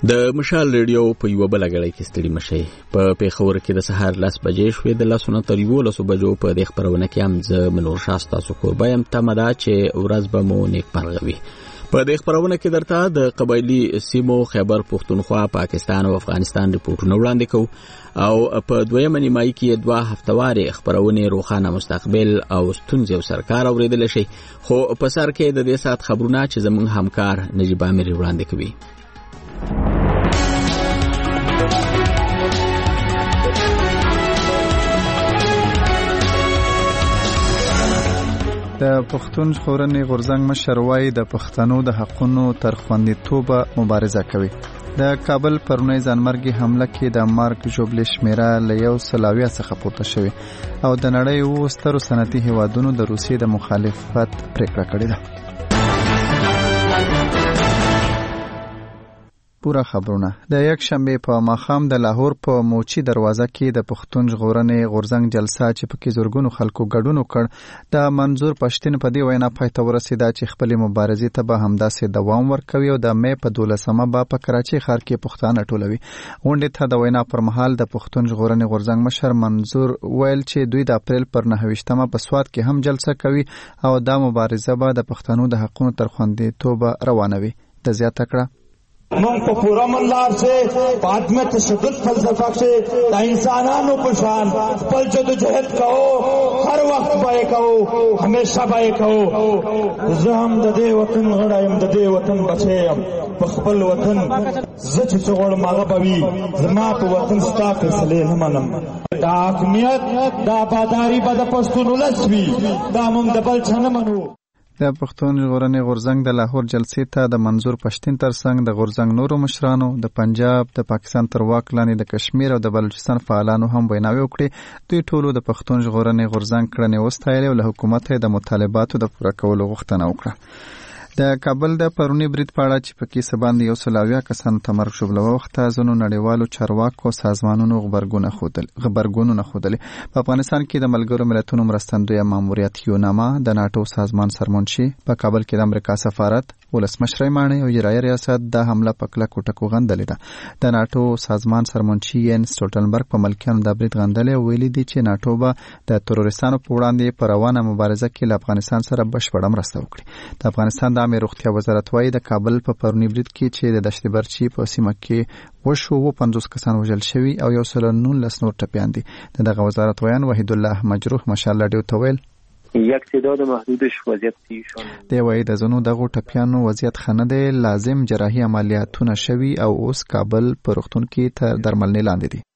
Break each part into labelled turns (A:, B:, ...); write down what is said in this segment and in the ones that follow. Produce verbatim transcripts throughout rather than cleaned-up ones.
A: د مشال ریډیو په یو بل غړی کې ستړي مشي په پیښور کې د سهار لاس بجې شوې د لاسونو تر یو لسو بجو په د خبرونه کې هم ز منور شاستا سو قربایم تمدا چې ورځ به مو نیک پرغوي په د خبرونه کې درته د قبایلی سیمو خیبر پختونخوا پاکستان او افغانستان ریپورتونه وړاندې کوو او په دویمه نیمایي کې دوه هفتواري خبرونه روخانه مستقبل او ستونزې او سرکار اوریدل شي خو په سر کې د دې سات خبرونه چې زموږ همکار نجیب امیر وړاندې کوي.
B: د پښتون ژغورنې غورځنګ مشر وایي د پښتنو د حقونو تر خوندیتوبه مبارزه کوي. د کابل پرونی ځانمرګي حمله کې د مارک جوبلی شمیره له یو سل اویا څخه پورته شوې او د نړۍ اووه سترو صنعتي هیوادونو د روسیې د مخالفت پریکړه کړې ده. پورا خبرونه د یک شنبه په ماښام د لاهور په موچی دروازه کې د پښتون ژغورنې غورځنګ جلسه چې پکې زورګونو خلکو ګډون وکړ د منظور پښتين په دی وینا پای ته ورسیده چې خپل مبارزې ته به همداسې دوام ورکوي او د مې په دولسمه به په کراچي ښار کې پښتانه ټولوي. غونډې ته د وینا پر مهال د پښتون ژغورنې غورځنګ مشر منظور ویل چې دوی د اپریل پر نهه ویشتمه په سواد کې هم جلسه کوي او دا مبارزه به د پښتنو د حقونو تر خوندیتوبه روانوي. د زیاته کړه
C: مونږ په پورا منلار سے بعد میں تشدد فلسفہ سے د انسانانو په شان خپل جدوجہد کوو هر وخت به کوو همیشه به کوو. زه هم د دې وطن غړی یم د دې وطن بچی یم په خپل وطن زه چې څه غواړم هغه به وي زما په وطن ستا فیصلې نه منم. دا حاکمیت دا آباداري به د پښتون ولس وي دا مونږ د بل چا نه منو.
B: د پښتون ژغورنې غورځنګ د لاهور جلسې ته د منظور پښتين ترڅنګ د غورځنګ نورو مشرانو د پنجاب د پاکستان تر واک لاندې د کشمیر او د بلوچستان فعالانو هم ویناوي وکړي. دوی ټولو د پښتون ژغورنې غورځنګ کړنې وستایلې او له حکومت د مطالباتو د پوره کولو غوښتنه وکړه. د کابل د پرونی برید په اړه چې پکې سباند یو سل اویا کسانو ته مرګ شوبله وخته ځینو نړیوالو چارواکو سازمانونو خبرګونه خودل خبرګونونه خودل. په افغانستان کې د ملګرو ملتونو مرستندوی ماموریت یوناما د ناتو سازمان سرمنشي په کابل کې د امریکا سفارت ولسمشر مانه او جرایي ریاست د حمله په کله کوټکو غندلې ده. د ناتو سازمان سرمنشي یان سټولټنبرګ په ملکیانو د برید غندلې ویلي دي چې ناتو به د تروریستانو په وړاندې په روانه مبارزه کې له افغانستان سره بشپړه مرسته وکړي. د افغانستان د عامه روغتیا وزارت وايي د کابل په پرونی برید کې چې د دشت برچی په سیمه کې وشو و پنځوس کسان وژل شوي او یو سل نولس نور ټپیان دي. دغه وزارت وایي وحید الله مجروح مشال رادیو تویل
D: یک تعداد محدودش وضعیت تیشان
B: دی وایي د زنو دغه ټپیانو وضعیت خنه دی لازم جراحي عملیاتونه شوي او اوس کابل په روغتون کې تر درملنې لاندې دي.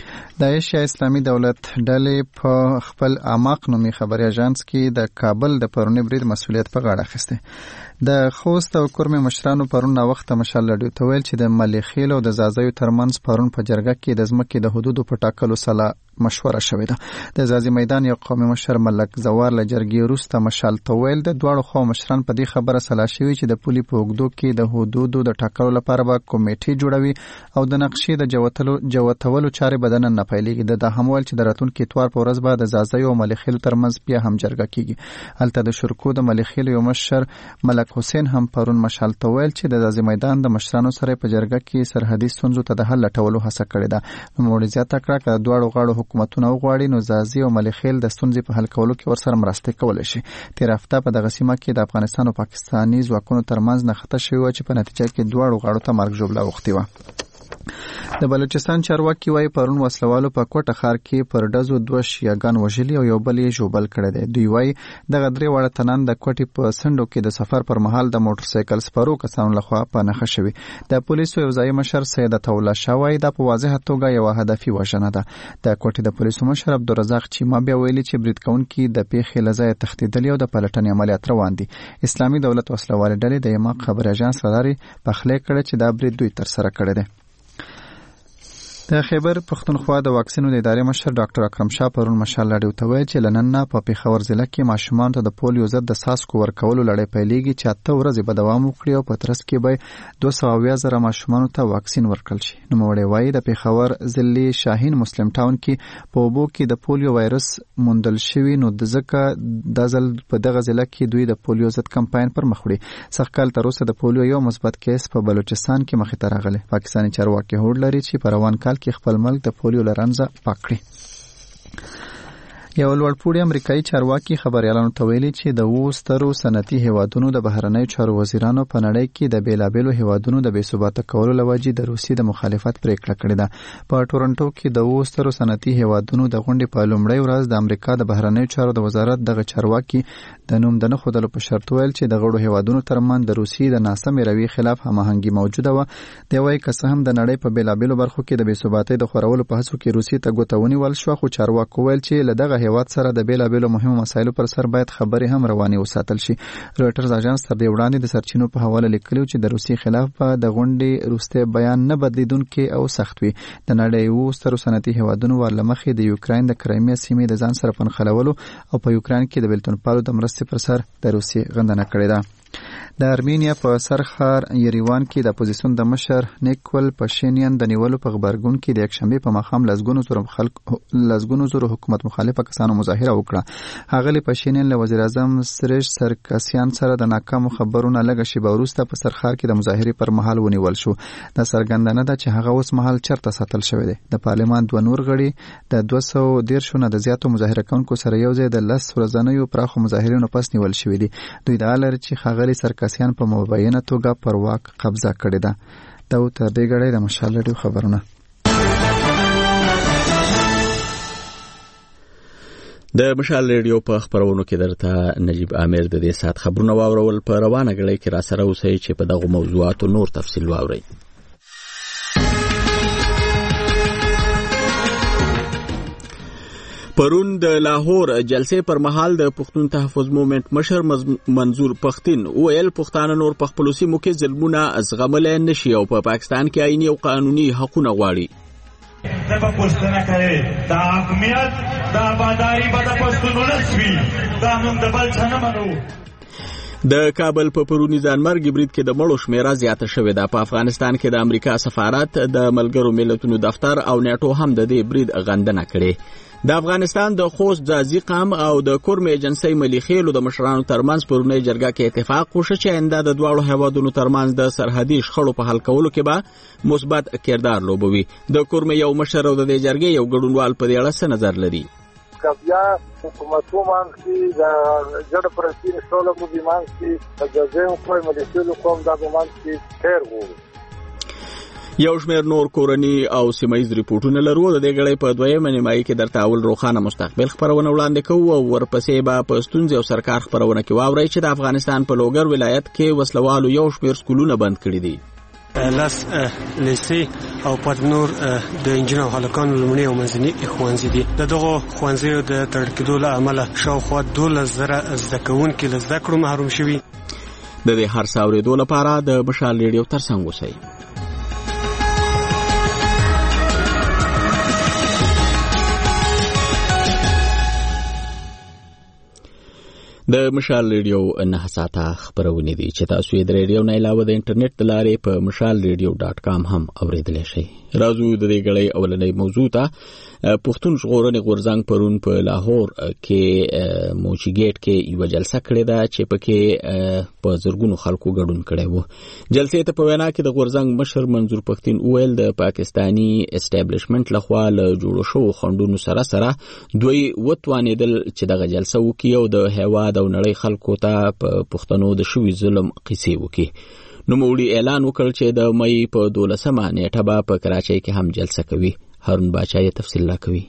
B: د ایشیا اسلامي دولت ډلې په خپل اعماق نومي خبري اژانس کې د کابل د پرونی برید مسولیت په غاړه اخیسته. د خوست او کورمه مشرانو پرون وخت مشال لډو تویل چې د مليخیل او د زازیو ترمنځ پرون په جرګه کې د ځمکې د حدودو په ټاکلو سره مشوره شوې ده. د زازی میدان یو قومي مشر ملک زوار له جرګې وروسته مشال تویل د دواړو خو مشران په دې خبره سلا شوی چې د پولي په وګدو کې د حدودو د ټاکلو لپاره به کمیټې جوړوي او د نقشې د جوتلو جوتولو چارې بدن نه پیلېږي. د همول چې د راتلونکي اتوار په ورځ به د زازیو او مليخیل ترمنځ بیا هم جرګه کیږي. البته د شرکو د مليخیل یو مشر ملک حسین هم پرون مشال تویل چې د زازی میدان د مشرانو سره په جرګه کې سرحدي ستونزو ته د حل لټولو هڅه کړې ده. نو زیاته کړه چې دواړو غاړو حکومتونه وغواړي نو زازی او مليخیل د ستونزې په حل کولو کې ورسره مرسته کولای شي. تیر هفته په دغه سیمه کې د افغانستان او پاکستاني ځواکونو ترمنځ نښته شوې و چې په نتیجه کې دواړو غاړو ته مرګ ژوبله وختي و. د بلوچستان چارواکي وايي پرون وسلوالو په کوټه ښار کې پر ډزو دوه شیعاګان وژلي او یو بل یې ژوبل کړی دی. دوی وايي دغه درې واړه تنان د کوټې په سندو کې د سفر پر مهال د موټر سایکل سپارو کسانو لخوا په نښه شوي. د پولیسو یو ځایي مشر سید الله شاه وايي دا په واضحه توګه یو هدفي وژنه ده. د کوټې د پولیسو مشر عبدالرزاق چیما بیا ویلي چې برید کوونکي د پیښې له ځایه تښتېدلي او د پلټنې عملیات روان دي. اسلامي دولت وسلوالې ډلې د یما خبري اژانس لاري پخلی کړی چې دا برید دوی تر سره کړی دی. د خیبر پښتونخوا د واکسینو د ادارې مشر ډاکټر اکرم شاه پرون مشال لړۍ ته وایي چې لنن نه په پیښور ضلع کې ماشومان ته د پولیو ضد د څاڅکو ورکولو لړۍ پیلېږي چې اته ورځې به دوام وکړي او په ترڅ کې به دوه سوه اویا زره ماشومانو ته واکسین ورکړل شي. نوموړی وایي د پیښور ضلع شاهین مسلم ټاون کې په اوبو کې د پولیو وایرس موندل شوی، نو د ځکه دا ځل په دغه ضلع کې دوی د پولیو ضد کمپاین پر مخ وړي. سږکال تر اوسه د پولیو یو مثبت کیس په بلوچستان کې مخې ته راغلی. پاکستاني چارواکي هوډ لري چې په روان کال کې خپل ملک د پولیو له رنځه پاک کړي. یو لوړپوړي امریکایي چارواکي خبریالانو ته ویلي چې د اوو سترو صنعتي هیوادونو د بهرنیو چارو وزیرانو په نړۍ کې د بیلابیلو هیوادونو د بې ثباته کولو له وجې د روسیې د مخالفت پریکړه کړې ده. په ټورنټو کې د اوو سترو صنعتي هیوادونو د غونډې په لومړۍ ورځ د امریکا د بهرنیو چارو د وزارت دغه چارواکي د نوم د نه ښودلو په شرط ویل چې د غړو هیوادونو ترمنځ د روسیې د ناسمې رویې خلاف هماهنګي موجوده وه. دی وایي که څه هم د نړۍ په بیلابیلو برخو کې د بې ثباتۍ د خورولو په هڅو کې روسیې ته ګوته ونیول شوه، خو چارواکو ویل چې له دغه هیواد سره د بیلابیلو مهمو مسایلو پر سر باید خبرې هم روانې وساتل شي. رویټرز اژانس تر دې وړاندې د سرچینو په حواله لیکلي چې د روسیې خلاف په د غونډې وروستی بیان نه بدلیدونکی او سخت وي. د نړۍ اوو سترو صنعتي هیوادونو ور له مخې د یوکراین د کرایمیا سیمې د ځان سره پنښلولو او په یوکراین کې د بیلتون پالو د مرستې پر سر د روسیې غندنه کړې ده. د ارمینیا په سرښار یریوان کې د اپوزیسیون د مشر نیکول پاشینیان د نیولو په غبرګون کې د یکشنبې په ماښام لسګونو زره خلک لسګونو زره حکومت مخالفه کسانو مظاهره وکړه. ښاغلي پاشینیان له وزیر اعظم سریش سرکاسیان سره د ناکامو خبرونو لږه شیبه وروسته په سرښار کې د مظاهرې پر مهال ونیول شو. دا څرګندونه ده چې هغه اوس مهال چېرته ساتل شوی دی. د پارلمان دوه نور غړي د دوه سوه دېرشو نه د زیاتو مظاهره کوونکو سره یو ځای د لس ورځنیو پراخو مظاهرونو پس نیول شوي دي. دوی ادعا لري چې ښاغلي سرکاسیان په مبینه توګه پر واک قبضه کړې ده. دا و تر دې ګړۍ د مشال رادیو خبرونه.
A: د مشال ریډیو په خبرونو کې درته نجیب عامر د دې سات خبرونه واورول. په روانه غړۍ کې را سره اوسئ چې په دغه موضوعاتو نور تفصیل واورئ. پرون د لاهور جلسې پر مهال د پښتون تحفظ مومنت مشر منظور پښتين ویل پښتانه نور په خپل سیمو کې ظلمونه زغملای نشي او په پاکستان کې آئینی او قانوني حقونه غواړي.
C: د پښتنه کوي دا حکومت دا باداری به د پښتون ولسوي دا موږ د بل څه نه منو.
A: د کابل په پرونی ځانمرګ برید کې د مړو شمیره زیاته شوې ده. په افغانستان کې د امریکا سفارت، د ملګرو ملتونو دفتر او نیټو هم د دې برید غندنه کړې. د افغانستان د خوست ځاځي قام او د کورم ایجنسی ملیخېلو د مشرانو ترمنځ پرونی جرګه کې اتفاق وشو چې آینده د دواړو هیوادونو ترمنځ د سرحدي شخړو په حل کولو کې به مثبت کردار لوبوي. د کورم یو مشر او د دې جرګې یو ګډونوال په دې اړه څه نظر لري؟
E: بیا حکومتو مانسی د جړ پرستی نشوله مو دی مانسی د جزیم کوئی ملیخېلو کوم دا مانسی خیر وو.
A: یو شمېر نور کورني او سیمایي ریپورتونه لرو. د دې غړې په دویمه نیمایي کې درته اول روښانه مستقبل خبرونه وړاندې کوو او ورپسې به په ستونزې او سرکار خبرونه کې واورئ چې د افغانستان په لوګر ولایت کې وسلوالو یو شمېر سکولونه بند کړي دي.
F: لاس لیسې او پات نور د انجینر هلکانو لومړني او منځني ښوونځي دي. د دغو ښوونځیو د تړل کېدو له امله شاوخوا دولس زره زده کوونکي له زده کړو محروم شوي.
A: د دې هر څه اورېدو لپاره د مشال ریډیو ترڅنګ اوسئ. د مشال ریډیو نه ساته خبرونه دي چې تاسو یې د ریډیو نه علاوه د انټرنیټ د لارې په مشال ریډیو ډاټ کام هم اوریدلی شئ. راځو د دې غړې اولنۍ موضوع ته. پښتون ژغورنې غورځنګ پرون په لاهور کې موچی ګیټ کې یو جلسه کړې ده چې پکې په زرګونو خلکو ګډون کړی وو. جلسې ته په وینا کې د غورځنګ مشر منظور پښتين ویل د پاکستانی اسټابلیشمنت لخوا له جوړو شو خندونو سره سره دوی وتوانېدل چې دغه جلسه وکړي او د هیواد او نړۍ خلکو ته په پښتنو د شوي ظلم قصې وکړي. نوموړي اعلان وکړ چې د مې په دولسمه نیټه به په کراچۍ کې هم جلسه کوي. هارون باچا یې تفصیل لا کوي.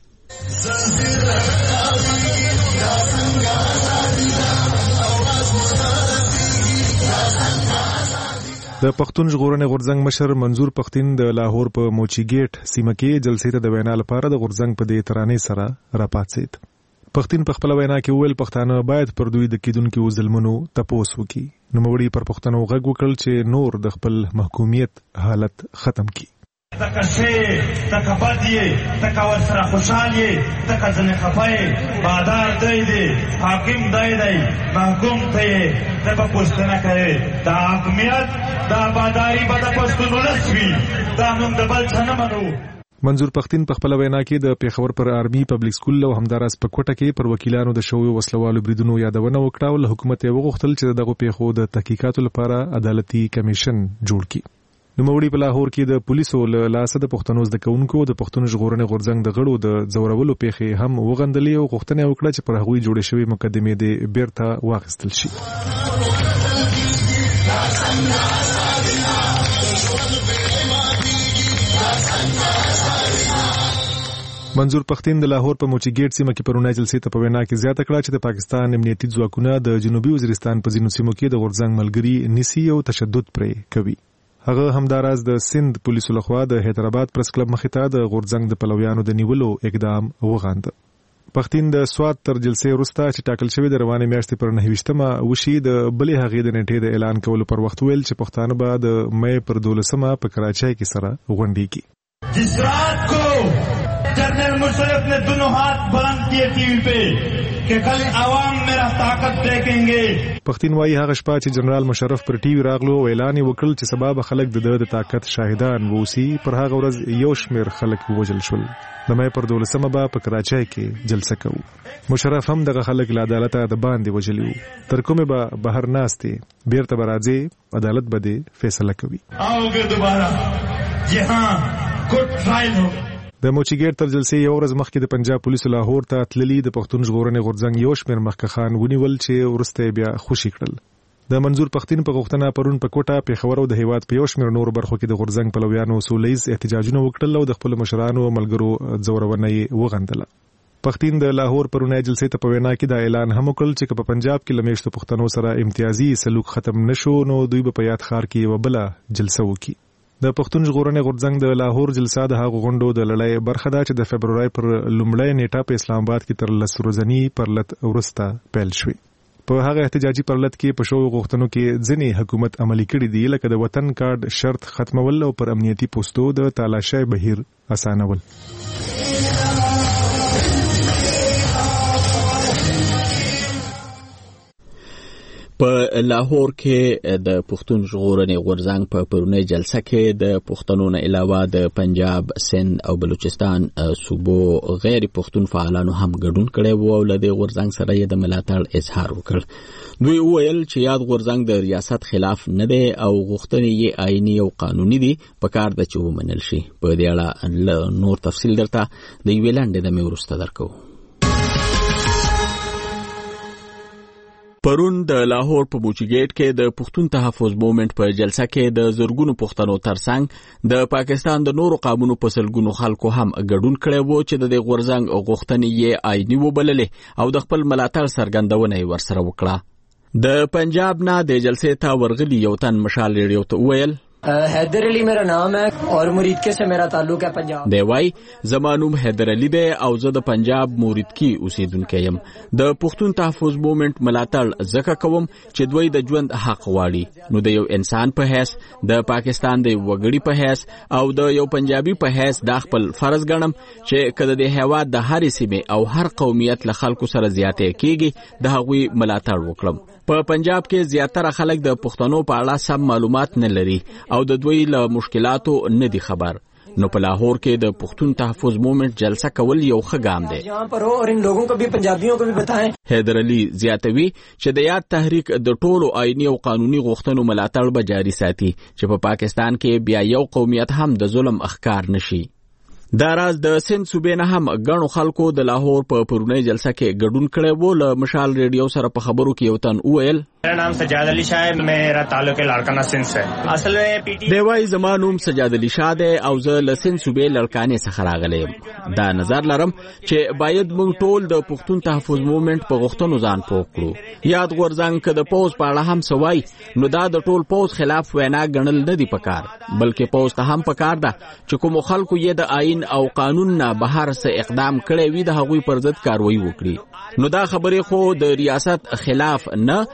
G: د پښتون ژغورنې غورځنګ مشر منظور پښتين د لاهور په موچی ګیټ سیمه کې جلسې ته د وینا لپاره د غورځنګ په دې ترانې سره راپاتېد. پښتين په خپل وینا کې ویل پښتانه باید پر دوی د کیدونکو ظلمونو تپوس وکړي. نوموړي پر پښتنو غږ وکړ چې نور د خپل محکومیت حالت ختم کړي.
C: تک شه تک بدیه تک ور سره خوشالیه تک ځنه خفای بادار دی دی حاکم دی دی محکوم ته ته په پښتنه کوي دا حکمیت دا باداری به د پښتون ولسوي دا موږ د بل څه نه منو.
G: منظور پښتين په خپل وینا کې د پیښور پر آرمي پبلک سکول او همداراز په کوټه کې پر وکیلانو د شوی وسلوالو بریدونو یادونه وکړه او حکومت یې وغوښتل چې دغه پیښو د تحقیقاتو لپاره عدالتي کمیشن جوړ کړي. نو موري په لاهور کې د پولیسو له لاسه د پښتنو زده کوونکو د پښتون ژغورنې غورځنګ د غړو د زورولو پیښې هم وغندلې او غوښتنه وکړه چې پر هغوی جوړې شوی مقدمې د بیرته واخیستل شي. منظور پښتين د لاهور په موچی ګیټ سیمه کې پرونی جلسې ته په وینا کې زیاته کړه چې د پاکستان امنیتي ځواکونه د جنوبي وزیرستان په ځینو سیمو کې د غورځنګ ملګری نیسي او تشدد پرې کوي. هغه همداراز د سند پولیسو لخوا د حیدرآباد پریس کلب مخې ته د غورځنګ د پلویانو د نیولو اقدام وغانده. پښتين د سواد تر جلسې وروسته چې ټاکل شوی د روانې میاشتې پر نهویشتمه وشي د بلې هغې د نیټې د اعلان کولو پر وخت ویل چې پښتانه به د مې پر دولسمه په کراچۍ کې سره غونډې کوي.
C: جس رات کو جنرل مشرف نے دونوں ہاتھ بلند کیے ٹی وی پہ کہ کل عوام میرا طاقت دیکھیں گے.
G: پښتين وايي هغه شپه چې جنرال مشرف پر ټي وي راغلو او اعلان وکړ چې سبب خلک د د طاقت شاهدان ووسی پر هغه ورځ یو شمیر خلک وژل شول. د مې پر دولسمه به په کراچۍ کې جلسه کوي. مشرف هم دغه خلک له عدالت د باندې وژلی تر کومه به بهر ناشته بیرته برازي عدالت به فیصله کوي.
C: आओगे दोबारा जी हां کوټ ټرایل هو.
G: د موچیګیر تر جلسې یو ورځ مخکې د پنجاب پولیسو لاهور ته تللی د پښتون ژغورنې غورځنګ یو شمیر مخکخان ونیول چې ورسته بیا خوشی کړل. د منظور پښتين په غوښتنه پرون په کوټه پیښور او د هیواد په یو شمیر نور برخو کې د غورځنګ پلویانو سولېز احتجاجونه وکړل او د خپل مشرانو او ملګرو ځورونه یې وغندله. پښتين د لاهور پرونی جلسې ته په وینا کې دا اعلان هم وکړ چې په پنجاب کې لمیشتو پښتنو سره امتیازي سلوک ختم نشو نو دوی په یاد خار کې وبله جلسه وکړي. د پښتون ژغورنې غورځنګ د لاهور جلسه د هغو غونډو د لړۍ برخه ده چې د فبرورۍ پر لومړۍ نیټه په اسلام آباد کې تر لس ورځنی پرلط وروسته پیل شوې. په هغه احتجاجي پرلط کې په شوو غوښتنو کې ځینې حکومت عملي کړي دي لکه د وطن کارت شرط ختمول او پر امنیتي پوسټو د تالاشۍ بهیر اسانول.
A: په لاهور کې د پښتون ژغورنې غورځنګ په پرونی جلسه کې د پښتنو نه علاوه د پنجاب، سند او بلوچستان صوبو غیر پښتون فعالانو هم ګډون کړی وو او له دې غورځنګ سره یې د ملاتړ اظهار وکړ. دوی وویل چې یاد غورځنګ د ریاست خلاف نه دی او غوښتنې یې آئینی او قانوني دي، په کار ده چې ومنل شي. په دې اړه نور تفصیل درته د یوې لنډې دمې وروسته درکوو. پرون د لاهور په بوچیګیټ کې د پښتون تحفظ موومنت په جلسه کې د زرګونو پښتنو ترڅنګ د پاکستان د نورو قومونو په سلګونو خلکو هم ګډون کړی وو چې د غورځنګ غوښتنې یې آئینی وبللې او د خپل ملاتړ څرګندونه یې ورسره وکړه. د پنجاب نه د جلسې ته ورغلي یو تن مشال ریډیو ته وویل
H: حیدر علی میرا نام ہے اور مریدکے سے میرا تعلق ہے پنجاب.
A: دی وای زمانوم حیدر علی دی او زه د پنجاب مریدکی اوسیدونکی یم. د پښتون تحفظ موومنت ملاتړ ځکه کوم چې دوی د ژوند حق غواړي. نو د یو انسان په حیث، د پاکستان د وګړي په حیث او د یو پنجابي په حیث دا خپل فرض ګڼم چې کله د هیواد د هرې سیمې او هر قومیت له خلکو سره زیاتې کیږي د هغوی ملاتړ وکړم. په پنجاب کې زیاتره خلک د پښتنو په اړه سم معلومات نه لري او د دوی له مشکلاتو نه دي خبر. نو په لاهور کې د پښتون تحفظ موومنت جلسه کول یو ښه ګام دی.
H: یہاں پر ہو اور ان لوگوں کو بھی پنجابیوں کو بھی بتائیں.
A: حیدر علی زیاتوي چې د یاد تحریک د ټولو آئینی او قانوني غوښتنو ملاتړ به جاري ساتي چې په پاکستان کې بیا یو قومیت هم د ظلم اخکار نشي. دا راز د سند صوبې نه هم غنو خلکو د لاهور په پرونی جلسه کې ګډون کړی وو. له مشال ریډیو سره په خبرو کې یو تن وویل
I: میرا نام سجاد علی شاه ہے، میرا تعلق لاڑکانہ سند سے. اصل میں پی ٹی
A: دی وای زما نوم سجاد علی شاه دی او زه له سند صوبې لړکانې څخه راغلی یم. دا نظر لرم چې باید موږ ټول د پښتون تحفظ موومنت په غوښتنو ځان پوه کړو. یاد غورځنګ که د پوز په اړه هم سوای نو دا د ټول پوز خلاف وینا ګڼل نه دی پکار، بلکې پوز ته هم پکار ده چې کوم خلکو یې د آئین او قانون نه بهر څه اقدام کړی وي د هغوی پر ضد کاروایی وکړي. نو دا خبرې خو د ریاست خلاف نه بلکې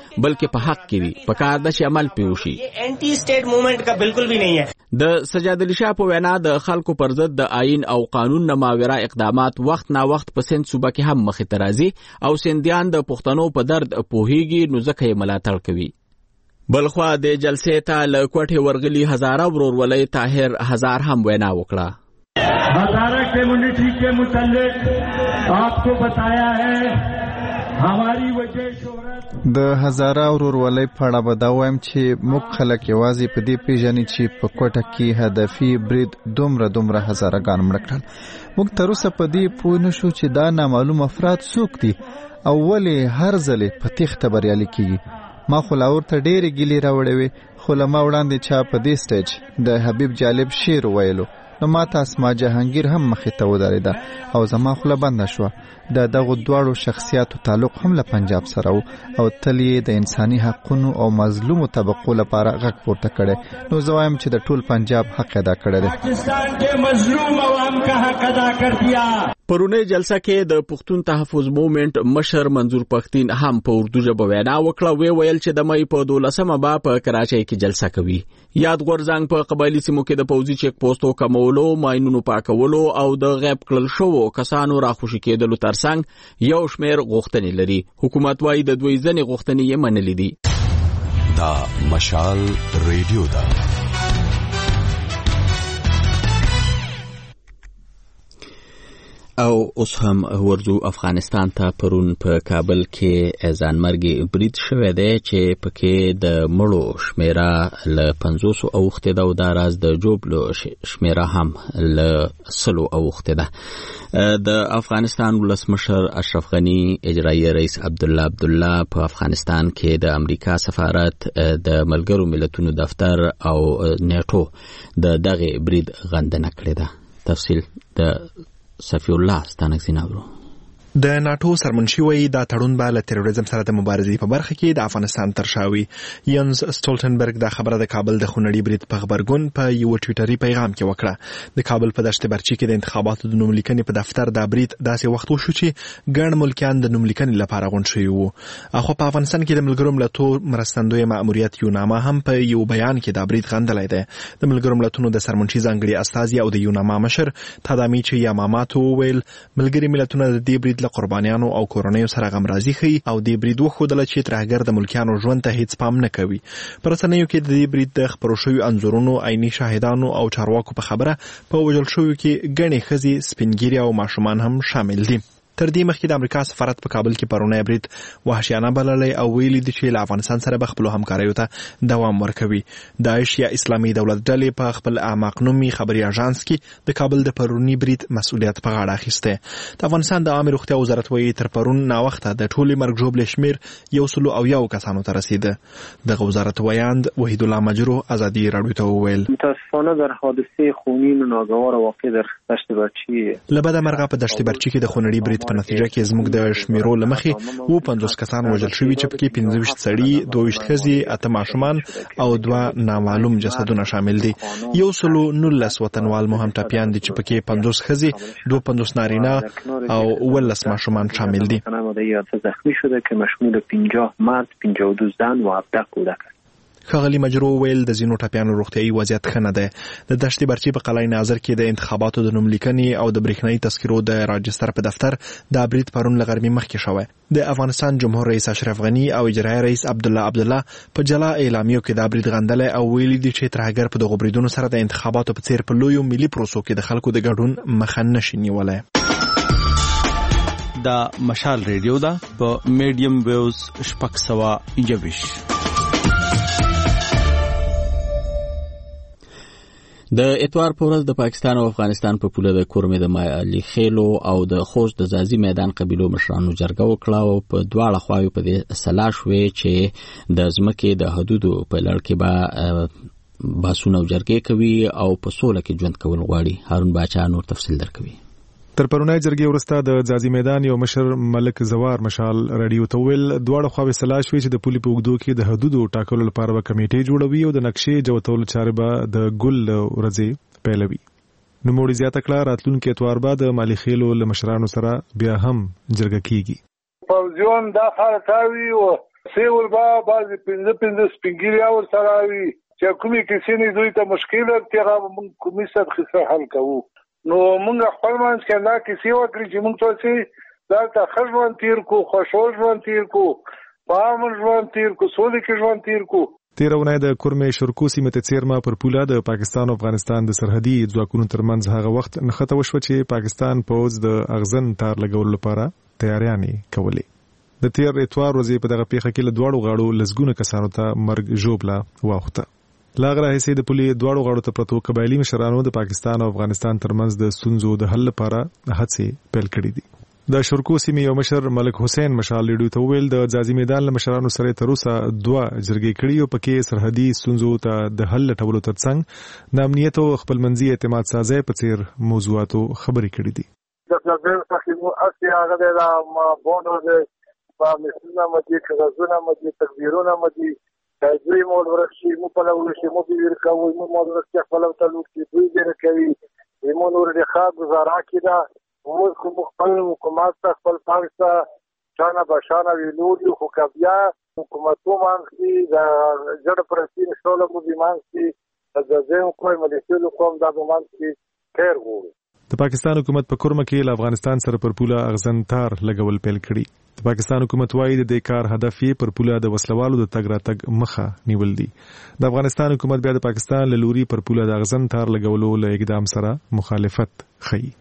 A: راتلونکو په حق کې دي. پکار ده چې عمل پې وشي.
I: एंटी स्टेट मूवमेंट का बिल्कुल भी नहीं है.
A: د سجاد علي شاه په وینا د خلکو پر ضد د آئین او قانون نه ماوراء اقدامات وخت نا وخت په سند صوبه کې هم مخې ته راځي او سندیان د پښتنو په درد پوهیږي نو ځکه یې ملاتړ کوي. بلخوا د جلسې ته له کوټې ورغلي هزاره ورورولۍ طاهر هزار هم وینا وکړه.
C: हजारा कम्युनिटी के मुतालिक आपको बताया है हमारी वजह शोहरत.
B: د هزاره ورورولۍ په اړه به دا وایم چې موږ خلک یوازې په دې پیژني چې په کوټه کې هدفي برید دومره دومره هزارهګان مړه کړل. موږ تر اوسه په دې پوه نه شو چې دا نامعلوم افراد څوک دي او ولې هر ځل په تیښته بریالي کیږي. ما خو لاور ته ډېرې ګیلې راوړې وې خو له ما وړاندې چا په دې سټیج د حبیب جالب شعر وویلو نو ما ته اسما جهانگیر هم مخې ته ودرېده او زما خوله بنده شوه. د دغو دواړو شخصیاتو تعلق هم له پنجاب سره و او تل یې د انساني حقونو او مظلومو طبقو لپاره غږ پورته کړی. نو زه وایم چې د ټول پنجاب حق ادا کړی دی.
C: पाकिस्तान के मजलूम अवाम का हक अदा कर दिया.
A: پرونی جلسه کې د پښتون تحفظ موومنټ مشر منظور پښتين هم په اردو ژبه وینا وکړه. وی ویل چې د مې په دولسمه با په کراچۍ کې جلسه کوي. یاد غورځنګ په قبایلی سیمو کې د پوځي چیک پوسټو کمولو، ماینونو پاکولو او د غیب کړل شوو کسانو راخوشي کېدلو ترڅنګ یو شمېر غوښتنې لري. حکومت وايي د دوی ځنې غوښتنې یې منلې دي.
J: دا مشال ریډیو دا
A: او اوس هم ورځو افغانستان ته. پرون په کابل کې ځانمرګي برید شوی دی چې پکې د مړو شمیره له پنځوس اوښتې ده او دا راز د جوبلو شمیره هم له سلو اوښتې ده. د افغانستان ولسمشر اشرف غنی اجرایي رئیس عبدالله عبدالله په افغانستان کې د امریکا سفارت، د ملګرو ملتونو دفتر او نیټو د دغه برید غندنه کړې ده. تفصیل د صفی الله ستانکسیناورو.
K: د ناتو سرمنشي وایي دا تړون به له تروریزم سره د مبارزې په برخه کې د افغانستان تر شاوي. ینز سټولټنبرګ دا خبره د کابل د خونړي برید په خبرګون په یو ټویټري پیغام کې وکړه. د کابل په دشت برچی کې د انتخاباتو د نوملیکنې په دفتر د برید داسې وخت وشو چې ګڼ ملکیان د نوملیکنې لپاره غونډ شوي وو. اخو په افغانستان کې د ملګرو ملتونو مرستندوی ماموریت یوناما هم په یو بیان کې د برید غندلی دی. د ملګرو ملتونو د سرمنشي ځانګړي استازي او د یوناما مشر تادامیچ یاماماتو ویل ملګري ملتونه د دې برید له قربانیانو او کورنیو سره غمرازي ښیي او د برید وښودله چې ترهګر د ملکیانو ژوند ته هیڅ پام نه کوي. په رسنیو کې د دې برید د خپرو شویو انځورونو، عیني شاهدانو او چارواکو په خبره په وژل شویو کې ګڼې ښځې، سپینګیري او ماشومان هم شامل دي. تر دې مخکې د امریکا سفارت په کابل کې پرونی برید وحشیانه بللی او ویلي دي چې له افغانستان سره به خپلو همکاریو ته دوام ورکوي. داعش یا اسلامي دولت ډلې په خپل اعماق نومي خبري اژانس کې د کابل د پرونی برید مسؤلیت په غاړه اخیسته. د افغانستان د عامه روغتیا وزارت وایي تر پرون ناوخته د ټولې مرګ ژوبلې شمېر یو سلو او یو کسانو ته رسیده. دغه وزارت ویاند وحید الله مجرو ازادي راډیو ته وویل
D: متاسفانه در حادثه خونین و ناگوار واقع در دشت برچی
K: له بده مرغه په دشت برچی کې د خونړي برید په نتیجه کې زموږ د شمیرو لمخې و پنځوس کسان وژل شوي چې پکې پنځه ویشت سړي، دوه ویشت ښځې، اته ماشومان او دوه نامعلوم جسدونه شامل دي. یو سلو نولس وطنوال مو هم ټپیان دي چې پکې پنځوس ښځې، دوه پنځوس نارینه او اوولس ماشومان شامل دي.
D: زخمی شده که مشمول پنجاه مرد، پنجاه و دو زن و هفده کودک.
K: ښاغلي مجرو ویل د ځینو ټپیانو روغتیایي وضعیت ښه نه دی. د دشت برچی په قلعه ناظر کې د انتخاباتو د نوملیکنې او د برېښنایي تذکرو د راجستر په دفتر د برید پرون له غرمې مخکې شوی. د افغانستان جمهور رئیس اشرف غنی او اجرایي رئیس عبدالله عبدالله په جلا اعلامیو کې د برید غندلی او ویلي دي چې ترهګر په دغو بریدونو سره د انتخاباتو په څیر په لویو ملي پروسو کې د خلکو د ګډون مخه نشي نیولی.
L: دا مشال ریډیو ده په میډیم ویوز شپږ سوه یوویش.
A: د اتوار په ورځ د پاکستان او افغانستان په پوله د کورمې د مالي خېلو او د خوست د ځاځي میدان قبیلو مشرانو جرګه وکړه او په دواړه خواوې په دې سلا شوې چې د ځمکې د حدودو په لړ کې به باسونه او جرګې کوي او په سوله کې ژوند کول غواړي. هارون باچا نور تفصیل درکوي.
G: تر پرونی جرګې وروسته د ځاځي میدان یو مشر ملک زوار مشال راډیو ته ویل دواړه خواوې سلا شوې چې د پولې په اوږدو کې د حدودو ټاکلو لپاره به کمیټې جوړوي او د نقشې جوړولو چارې به د ګل ورځې پیلوي. نوموړي زیاته کړه راتلونکي اتوار به د مالي خېلو له مشرانو سره بیا هم جرګه کیږي.
E: پوځیان دا خلک تاوي او سی وربا بعضې پنځه پنځه سپینګیري ور سره وي چې کومې کیسې نه دوی ته مشکل ورته هغه موږ کومې سره خسر حل کوو. نو موږ خپل منځ کې دا کیسې وکړي چې موږ څه دلته ښه ژوند تېر کو، خوشحال ژوند تېر کو، په امن ژوند تېر کو، سولې کې ژوند تېر کو.
G: تیره اونۍ د کورمې شرکو سیمې ته څیرمه پر پوله د پاکستان او افغانستان د سرحدي ځواکونو ترمنځ هغه وخت نښته وشوه چې پاکستان پوځ د اغزن تار لګولو لپاره تیاریانې کولې. د تیر اتوار ورځې په دغه پیښه کې له دواړو غاړو لسګونه کسانو ته مرګ ژوبله واوښته. لا غره هیڅ د پولي دواړو غاړو ته پرتو قبایلی مشرانو د پاکستان او افغانستان ترمنځ د ستونزو د حل لپاره هڅې پیل کړې دي. د شرکو سیمې یو مشر ملک حسین مشال لیډو ته ویل د ځاځي میدان له مشرانو سره تر اوسه دوه جرګې کړي او پکې سرحدي ستونزو ته د حل لټولو ترڅنګ د امنیت او خپلمنځي اعتماد سازي په څیر موضوعاتو خبرې کړې دي.
E: د ځګر څخه اصلي هغه د ما بونو د په مسلمان مدي کغزونه مدي تکبیرونه مدي دوی مول ورشي مو په لور شي مو بیر کوي مو مول ورشي خپل تعلق کې دوی ډېر کوي مو نور د ښه گزاره کیدا موږ کوم خپل حکومت ته خپل پاکسته شانه بشانه ویلو خو کبیا حکومتو مانسي د جړ پرستی نشول مو دی مانسي د ځین کوی مليشيو کوم د مانسي خیر وو.
G: د پاکستان حکومت په کورمه کې له افغانستان سره پر پوله اغزن تار لګول پیل کړي. د پاکستان حکومت وايي د دې کار هدف یې پر پوله د وسلوالو د تګ راتګ مخه نیول دي. د افغانستان حکومت بیا د پاکستان له لوري پر پوله د اغزن تار لګولو له اقدام سره مخالفت ښيي.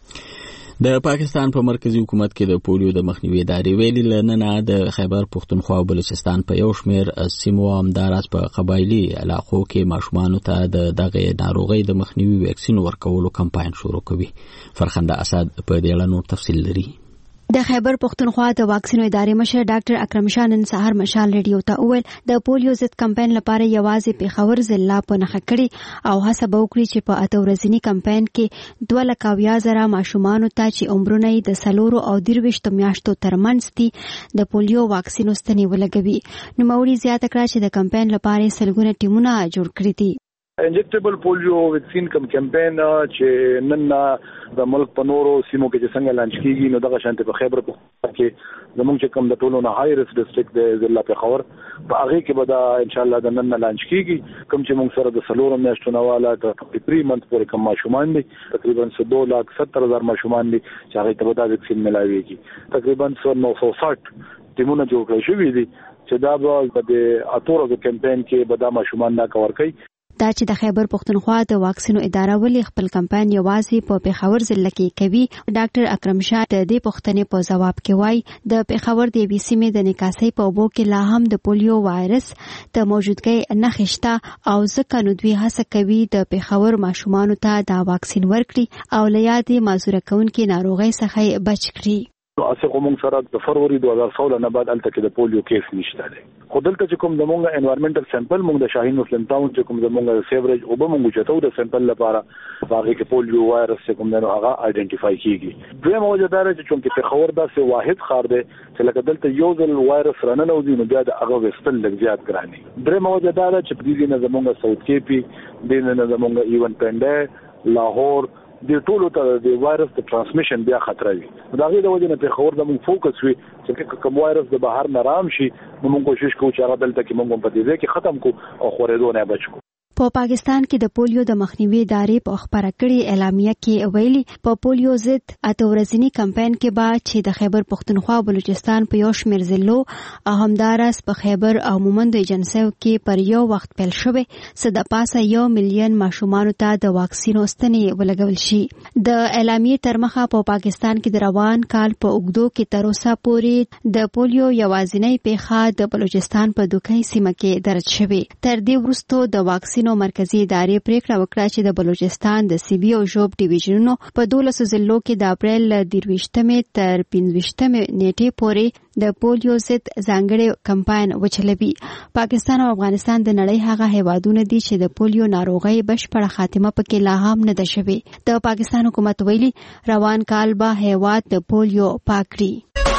A: د پاکستان په مرکزی حکومت کې د پولیو د مخنیوي ادارې ویلي لننه د خیبر پختونخوا او بلوچستان په یو شمېر سیمو همداراز په قبایلی علاقو کې ماشومانو ته د دغه ناروغۍ د مخنیوي ویکسین ورکولو کمپاین شروع کوي. فرخنده اسد په دې اړه نور تفصیل لري.
M: د خیبر پختونخوا د واکسینو ادارې مشر ډاکټر اکرم شاه نن سهار مشال ریډیو ته وویل د پولیو ضد کمپاین لپاره یوازې پیښور ضلع په نښه کړي او هڅه به وکړي چې په اته ورځني کمپاین کې دوه لکه اویا زره ماشومانو ته چې عمرونه یې د څلورو او دېرشو میاشتو ترمنځ دي د پولیو واکسین ستنې ولګوي. نوموړي زیاته کړه چې د کمپاین لپاره سلګونه ټیمونه جوړ کړي دي.
E: انجکټیبل پولیو ویکسین کم کمپاین چې نن د ملک په نورو سیمو کې چې څنګه لانچ کیږي نو دغه شانته په خیبر پختونخوا کې زموږ چې کوم د ټولو نه های ریسک ډسټریکټ د ضلع پیښور په هغه کې به دا ان شاء الله د نن لانچ کیږي. کوم چې موږ سره د سلورو میاشتو نه والا د پری منث پورې کوم ماشومان دي تقریبا دو لک ستر هزار ماشومان دي چې هغه ته به دا ویکسین ملاويږي. تقریبا نو سو شاټ ټیمونه جوړ کړی شوي دي چې دا به د اتورو د کمپاین کې به دا ماشومان دا کور کوي.
M: دا چې د خیبر پختونخوا د واکسینو اداره ولې خپل کمپاین یوازې په پیښور ضلع کې کوي، ډاکټر اکرم شاه د دې پوښتنې په ځواب کې وایي د پیښور د یوې سیمې د نکاسۍ په اوبو کې لا هم د پولیو وایرس د موجودګۍ نښې شته او ځکه نو دوی هڅه کوي د پیښور ماشومانو ته دا واکسین ورکړي او له یادې معذوره کوونکې ناروغۍ څخه بچ کړي.
E: نو اسه کوم سره د فروری دوه هزار سولہ نه بعد الته کې د پولیو کیس نشته دی. خو دلته چې کوم زمونږ انوایرنمنټل سیمپل موږ د شاهین مسلم ټاون چې کوم زمونږ سیوریج او به موږ چتو د سیمپل لپاره باغې کې پولیو وایرس چې کوم نه هغه آئیډنټیفای کیږي. دوی موجوده ده چې چې په خبر دا سه واحد خار دی چې لکه دلته یو ځل وایرس رانه نو دي نو بیا د هغه وستل لږ زیات ګراني. درې موجوده ده چې په دې نه زمونږ ساوث کیپی د نه زمونږ ایون پنده لاهور د ټولو ته د وایرس د ترانسمیشن بیا خطر وي. دا غي د وجه نه په خبر د مون فوکس وي چې کوم وایرس د بهر نرام شي نو موږ کوشش کوو چې هغه دلته کې موږ په دې کې ختم کو او خورېدو نه بچو.
M: په پاکستان کې د پولیو د مخنیوي ادارې په خبره کړې اعلامیه کې ویلي په پولیو ضد اته ورځني کمپاین کې به چې د خیبر پختونخوا او بلوچستان په یو شمېر ضلعو او همداراز په خیبر او مومند ایجنسیو کې پر یو وخت پیل شوی څه د پاسه یو میلیون ماشومانو ته د واکسینو ستنې ولګول شي. د اعلامیې تر مخه په پاکستان کې د روان کال په اوږدو کې تر اوسه پورې د پولیو یوازینۍ پیښه د بلوچستان په دوکۍ سیمه کې درج شوې. تر دې وروسته د واکسین نو مرکزی ادارې پریکړه وکړه چې د بلوچستان د سی بی او ژوب ډیویژنونو په دولسو ضلعو کې د اپریل له دېرشتمې تر پنځویشتمې نیټې پورې د پولیو ضد ځانګړی کمپاین وچلوي. پاکستان او افغانستان د نړۍ هغه هیوادونه دي چې د پولیو ناروغۍ بشپړه خاتمه پکې لا هم نه ده شوې. د پاکستان حکومت ویلي روان کال به هیواد د پولیو پاک کړي.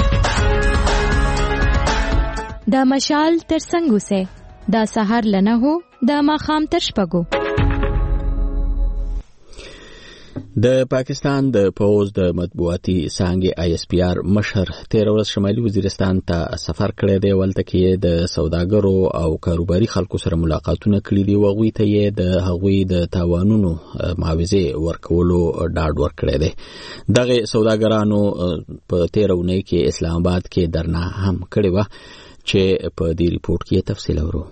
N: د مشال تر څنګ اوسئ دا سحر لنه هو دا ماخام تر شپږو.
A: د پاکستان د پوز د مطبوعاتي څانګې آی اس پی آر مشر تیر ورځ شمالي وزیرستان ته سفر کړی دی، ولته کې د سوداګرو او کاروباري خلکو سره ملاقاتونه کړي دي او هغوی ته یې د هغوی د تاوانونو معاوضې ورکولو ډاډ ورکړی دی. دغه سوداګرانو په تیر اونۍ کې اسلام آباد کې درنه هم کړې وه چې په دې ریپورت کې تفصیل اورو.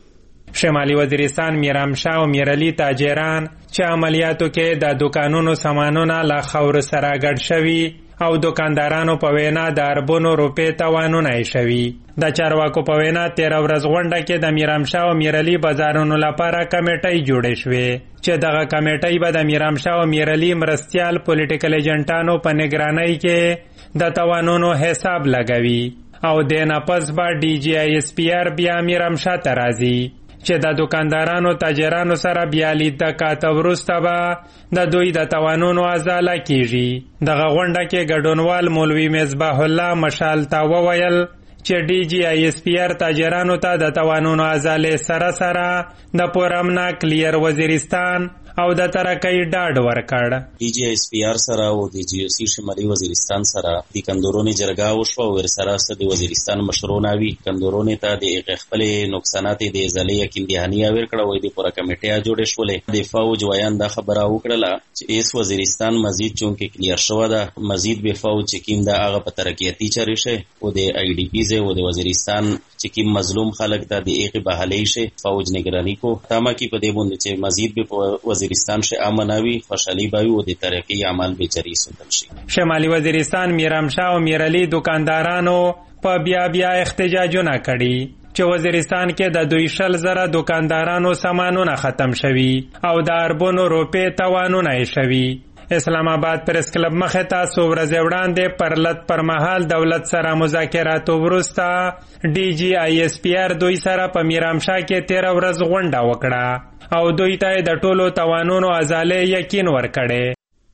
O: شمالي وزیرستان میرامشاه او میرعلي تاجران چې عملیاتو کې د دکانونو سامانونه له خاورو سره ګډ شوي او دکاندارانو په وینا د اربونو روپۍ تاوانونه یې شوي. د چارواکو په وینا تیره ورځ غونډه کې د میرامشاه او میرعلي بازارونو لپاره کمیټۍ جوړې شوې چې دغه کمیټۍ به د میرامشاه او میرعلي مرستیال پولیټیکل ایجنټانو په نگرانۍ کې د تاوانونو حساب لګوي او د نپس به ډي جی آی اس پی آر بیا میرامشاه ته راځي چې د دکاندارانو تاجرانو سره بیا لیده کاته وروسته به د دوی د توانونو ازاله کیږي. دغه غونډه کې ګډونوال مولوي مصباح الله مشال ته وویل چې ډي جی آی اس پی آر تاجرانو ته د توانونو ازاله سره سره د پورامنا کلیر وزیرستان او د ترقی ډاډ ورکړ.
P: ډي جی اس پی آر سره او د جی او سی شمالي وزیرستان سره د کندورونی جرګه وشو او ورسره د وزیرستان مشرونه وی کندورونی ته د خپل نقصانات د ازالې یقین دهانی ورکړه او د پوره کمیټه جوړه شولې. د فوج ویان د خبره وکړه چې اس وزیرستان مزید چونکه کلیر شو ده مزید به فوج کیم د هغه په ترقیاتی چریشه او د ای ډی پی زه او د وزیرستان چې کیم مظلوم خلک د دغه بهالۍ شه فوج نگرانی کو تمه کی په دې باندې چې مزید به وزیرستان شه امنوي خوشحالي بایو او د ترقی عمل به جری سندل شي.
O: شمالي وزیرستان میرامشاه او میرعلي دکاندارانو په بیا بیا احتجاجونه کړي چې وزیرستان کې د دوی شل زره دکاندارانو سامانونه ختم شوي او د اربونو روپۍ تاوانونه یې شوي. اسلام آباد پریس کلب مخه ته څو ورځې وړاندې پرلط پر مهال دولت سره مذاکرات وروسته ډي جی آی اس پی آر دوی سره په میرامشاه کې تیره ورځ غونډه وکړه او دوی ته د ټولو توانونو ازاله یقین ورکړي.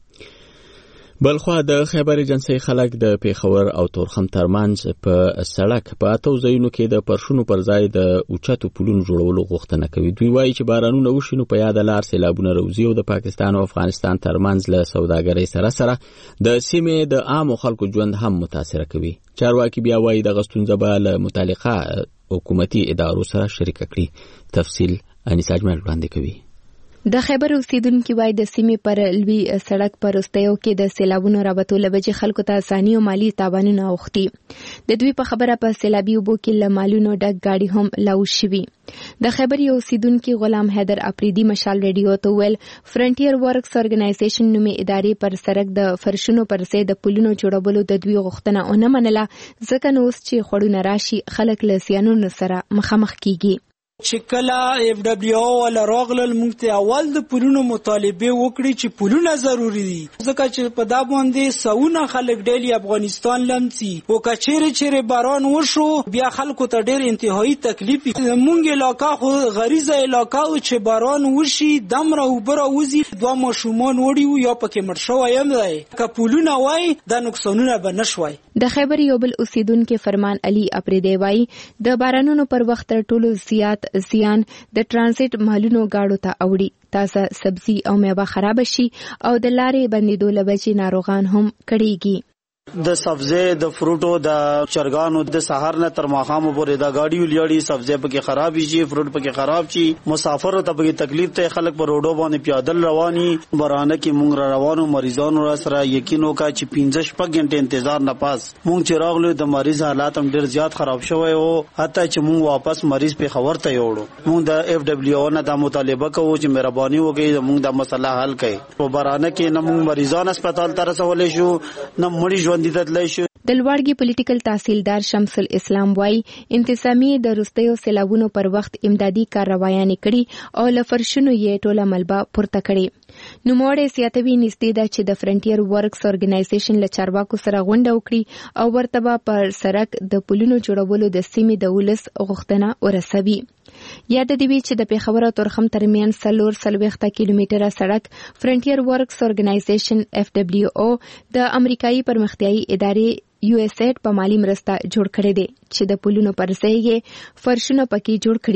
A: بلخوا د خیبر ایجنسی خلک د پیښور او تورخم ترمنځ په سړک په اتو ځایونو کې د پرشونو پر ځای د اوچتو پلونو جوړولو غوښتنه کوي. دوی وایي چې بارانونه وشي نو په یاده لار سیلابونه راوځي او د پاکستان او افغانستان ترمنځ له سوداګرۍ سره سره د سیمې د عامو خلکو ژوند هم متاثره کوي. چارواکي بیا وایي دغه ستونزه به له متعلقه حکومتي ادارو سره شریکه کړي. تفصیل انیسا اجمل وړاندې کوي.
Q: د خیبر اوسیدونکو وای د سیمې پر لوی سړک پر وستیو کې د سیلابونو رابطو لبجې خلکو ته ثاني او مالی تاوانونه اوختي. د دوی په خبره په سیلابي وبو کې لمالونو ډک گاډي هم لاو شوي. د خیبر اوسیدونکو غلام حیدر افریدي مشال ریډیو ته ویل فرنټیر ورکس ارګنایزیشن نومي ادارې پر سړک د فرشونو پر سې د پلونو جوړولو د دوی غوښتنه ونه منله ځکه نو اوس چې خړونه راشي خلک له سیانونو سره مخامخ کیږي.
R: چې کله اف دبلیو او ولا راغلل موږ ته اول د پولونو مطالبه وکړي چې پولونه ضروری دي ځکه چې په دا باندې سونه خلک ډېلی افغانستان لمسي او کچېره چیرې باران وشو بیا خلکو ته ډېر انتهایی تکلیف. موږ علاقہ خو غریزه علاقہ او چې باران وشي دمره وبره وزي دوه ماشومان وړي یا پکې مړ شوی هم دی که پولونه وای د نقصانونه به نشوي.
Q: د خیبر یو بل اوسیدونکو فرمان علي اپریدی وای د بارانونو پر وخت تر ټولو زیات زیان د ترانزیت مالونو گاډو ته اوړي. تازه سبزی او میوه خراب شي او د لارې بندیدو لبچې ناروغان هم کړيږي.
S: د سبزی د فروټو د چرګانو د سحر نه تر ماښام پورې د گاډي ولیاړي سبزی پکې خراب شي فروټ پکې خراب شي مسافر ته پکې تکلیف ته خلک پر روډو باندې پیادل رواني برانه کې مونږ را روانو مریضانو را سره یقین وکا چې پنځه شپږ غنټه انتظار نه پاس مونږ چې راغلو د مریض حالات هم ډیر زیات خراب شوی او حتی چې مونږ واپس مریض په خبر ته یوړو. مونږ د اف دبلیو نه د مطالبه کوو چې مهرباني وکړي مونږ د مسله حل کړي. په برانه کې نه مونږ مریضان هسپتال ته رسولې شو نه مړي ژوند
Q: د لوړګي پولیټیکل تحصیلدار شمس الاسلام وای انتظامی د روستیو سیلابونو پر وخت امدادي کاروایانې کړي او لفرشونو یې ټوله ملبه پورته کړي. نو موړې سیاتوي نږدې ده چې د فرنټیر ورکس ارګنایزیشن له چارواکو سره غونډه وکړي او ورته پر سړک د پلونو جوړولو د سیمې د ولس غوښتنه ورسوي. یاد دی وی چې د پیښور او تورخم ترمنځ څلور څلوېښت کیلومتره سړک فرنټیر ورکس ارګنایزیشن اف دبلیو او د امریکایي پرمختیایي ادارې یو ایس ایډ په مالی مرسته جوړ کړی دی چې د پلونو پر ځای یې فرشونه پکې جوړ کړی دي.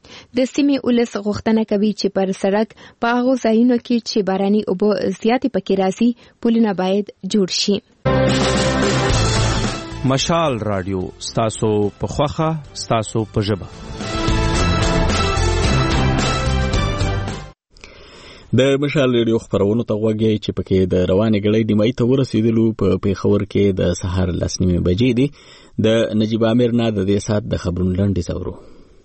Q: د سیمې ولس غوښتنه کوي چې پر سړک په هغو ځایونو کې چې باراني اوبه زیاتې پکې راځي پلونه باید جوړ شي.
L: مشال رادیو ستاسو په خوخه ستاسو په ژبه.
A: د مشال رادیو خبرونو ته غوږی چې پکې د روانې غړې نیمایي ته ورسېدلو په پیښور کې د سحر لس نیمې بجې دي. د نجیب امیر نه د دې سات د خبرونو لنډیز اورو.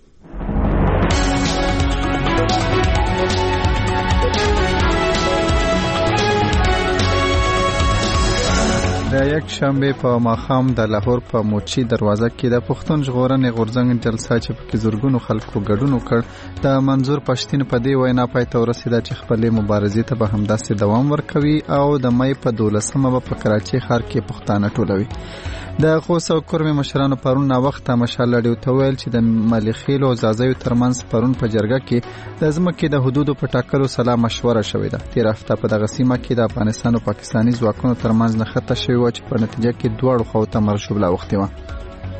B: د یک شنبه په ماښام د لاهور په موچی دروازه کې د پښتون ژغورنې غورځنګ جلسه چې په زورګونو خلکو ګډون وکړ د منظور پښتين په دی وینا پای ته ورسېده چې خپلې مبارزې ته به همداسې دوام ورکوي او د مې په دولسمه به په کراچۍ ښار کې پښتانه ټولوي. د خوست او کرمې مشرانو پرون نا وخت مشال لړیو ته ویل چې د ملخیل او زازیو ترمنځ پرون په جرګه کې د ځمکې د حدودو په ټاکلو سلا مشوره شوې ده. تیر هفته په دغه سیمه کې د افغانستان او پاکستاني ځواکونو ترمنځ نښته شوې و چې په نتیجه کې دواړو خواو ته مرشوبله اوښتې وه.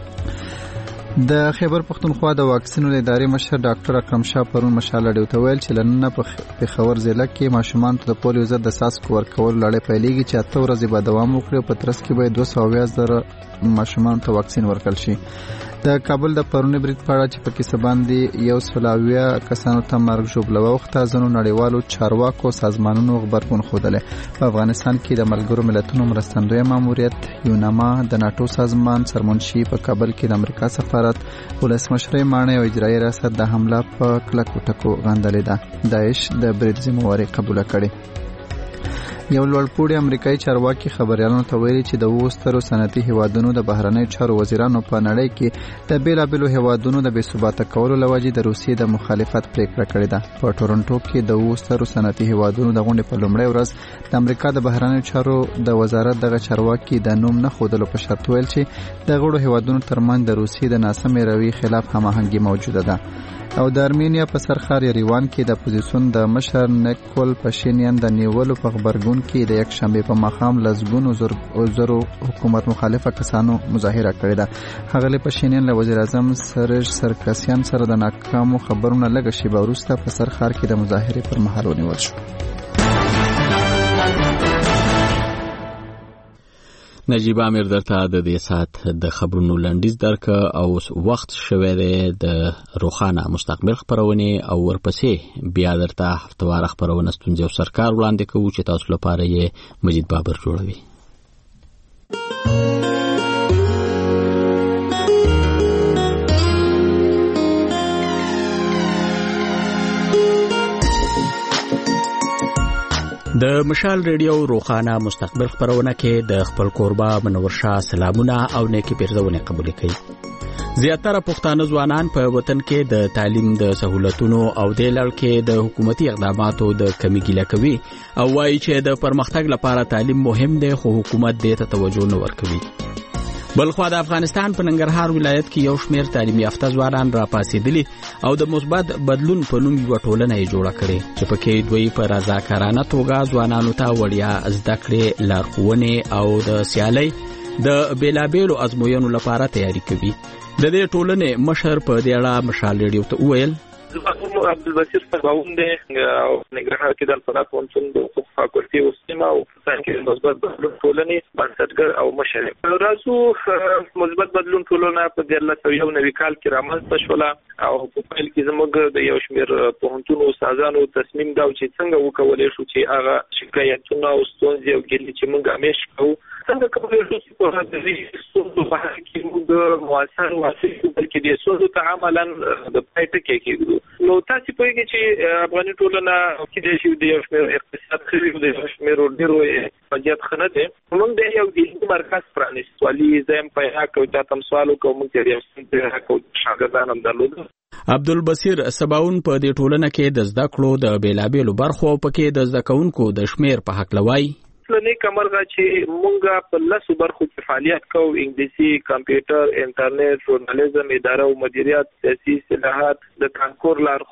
B: د خیبر پښتونخوا د واکسینو ادارې مشر ډاکټر اکرم شاه پرون مشال لړیو ته ویل چې لننه په پېښور ضلع کې ماشومان ته د پولیو ضد د څاڅکو ورکولو لړۍ پیلېږي چې اته ورځې به دوام وکړي او په ترڅ کې به دوه سوه اویا زره ماشومان ته واکسین ورکړل شي. د کابل د پرونی برید په اړه چې په کیسه باندې یو سل اویا کسانو ته مرګ ژوبله واوښته ځینو نړیوالو چارواکو سازمانونو غبرګون ښودلی. په افغانستان کې د ملګرو ملتونو مرستندویه ماموریت یونما د ناټو سازمان سرمنشي په کابل کې د امریکا سفارت ولسمشرۍ ماڼۍ او اجرایي ریاست د حمله په کلکو ټکو غندلې ده. داعش د برید ذمهواري قبوله کړې. یو لوړپوړي امریکایي چارواکي خبريالانو ته ویلي چې د اوو سترو صنعتي هیوادونو د بهرنیو چارو وزیرانو په نړۍ کې د بیلابیلو هیوادونو د بې ثباته کولو له وجې د روسیې د مخالفت پریکړه کړې ده. په ټورنټو کې د اوو سترو صنعتي هیوادونو د غونډې په لومړۍ ورځ د امریکا د بهرنیو چارو د وزارت دغه چارواکي د نوم نه ښودلو په شرط ویل چې د غړو هیوادونو ترمنځ د روسیې د ناسمې رویې خلاف هماهنګي موجوده ده. او د ارمینیا په سرخار یریوان کې د اپوزیسیون د مشر نیکول پاشینیان د نیولو په خبرګون کې د یک شنبه په ماښام لزګونو زرو حکومت مخالفه کسانو مظاهره کړې ده. ښاغلی پاشینیان له وزیر اعظم سرج سرکسیان سره د ناکامو خبرونو لږه شیبه وروسته په سرخار کې د مظاهرې پر مهال ونیول شو.
A: نجیب امیر درته د دې سات د خبرونو لنډیز درک او وخت شوه د روخانه مستقبل خبرونه او ورپسې بیا درته هفتوار خبرونه ستونزې او سرکار وړاندې کوو چې تاسو لپاره یې مجید بابر جوړوي. د مشال ریډیو روخانه مستقبل خبرونه کې د خپل کوربه منور شاه سلامونه او نیکی پیرزونه قبول کړي. زیاتره پښتانه ځوانان په وطن کې د تعلیم د سہولتونو او د لړ کې د حکومتي اقداماتو د کمی ګیله کوي او وایي چې د پرمختګ لپاره تعلیم مهم دی خو حکومت دې ته توجه نه ورکوي. بلخوا د افغانستان په ننګرهار ولایت کې یو شمېر تعلیمي یافته ځوانان راپاسېدلي او د مثبت بدلون په نوم یوه ټولنه یې جوړه کړې چې پکې دوی په رضاکارانه توګه ځوانانو ته وړیا زده کړې لارښوونې او د سیالۍ د بیلابیلو ازموینو لپاره تیاری کوي. د دې ټولنې مشر په دې اړه مشال ریډیو ته وویل
T: زما عبدالبصیر سباون دی او نگران کې د الفنا پونسون د حقوق فاکولټي اوسما او څنګه کې مثبت بدلون ټولنې بنسټګر او مشر راځو مثبت بدلون ټولنه په دغه لسیو نوي کال کې رامنځته شوله او په پیل کې زموږ د یو شمېر پوهنتون استادانو تصمیم دا چې څنګه وکولای شو چې هغه شکایتونه او ستونزې او ګیلې چې موږ همیش کوو څنګه کولای شو چې په هغه ستونزو باندې کې موږ موثر واسطه بلکې د ستونزو ته عملاً د پایټ کې کېږو. نو تاسو په کې چې افغاني ټولنه کې د شی د یو شمېر اقتصاد خري د یو شمېر ډیرو فعالیت خنه ده موږ د یو د مرکز پرانیست والی زم په حق او تاسو سوالو کوم چې یو څه حق او شاګردان هم درلود.
A: عبدالبصیر سباون په دې ټولنه کې د زده کړو د بیلابیلو برخو په کې د زده کوونکو د شمیر په حق لوي
T: نه کمرغه چې مونږه په لاسو برخو کې فعالیت کوو انګلیسي کمپیوټر انټرنیټ ژورنالیزم اداره او مدیریت سیاسي اصلاحات د کانکور لارښود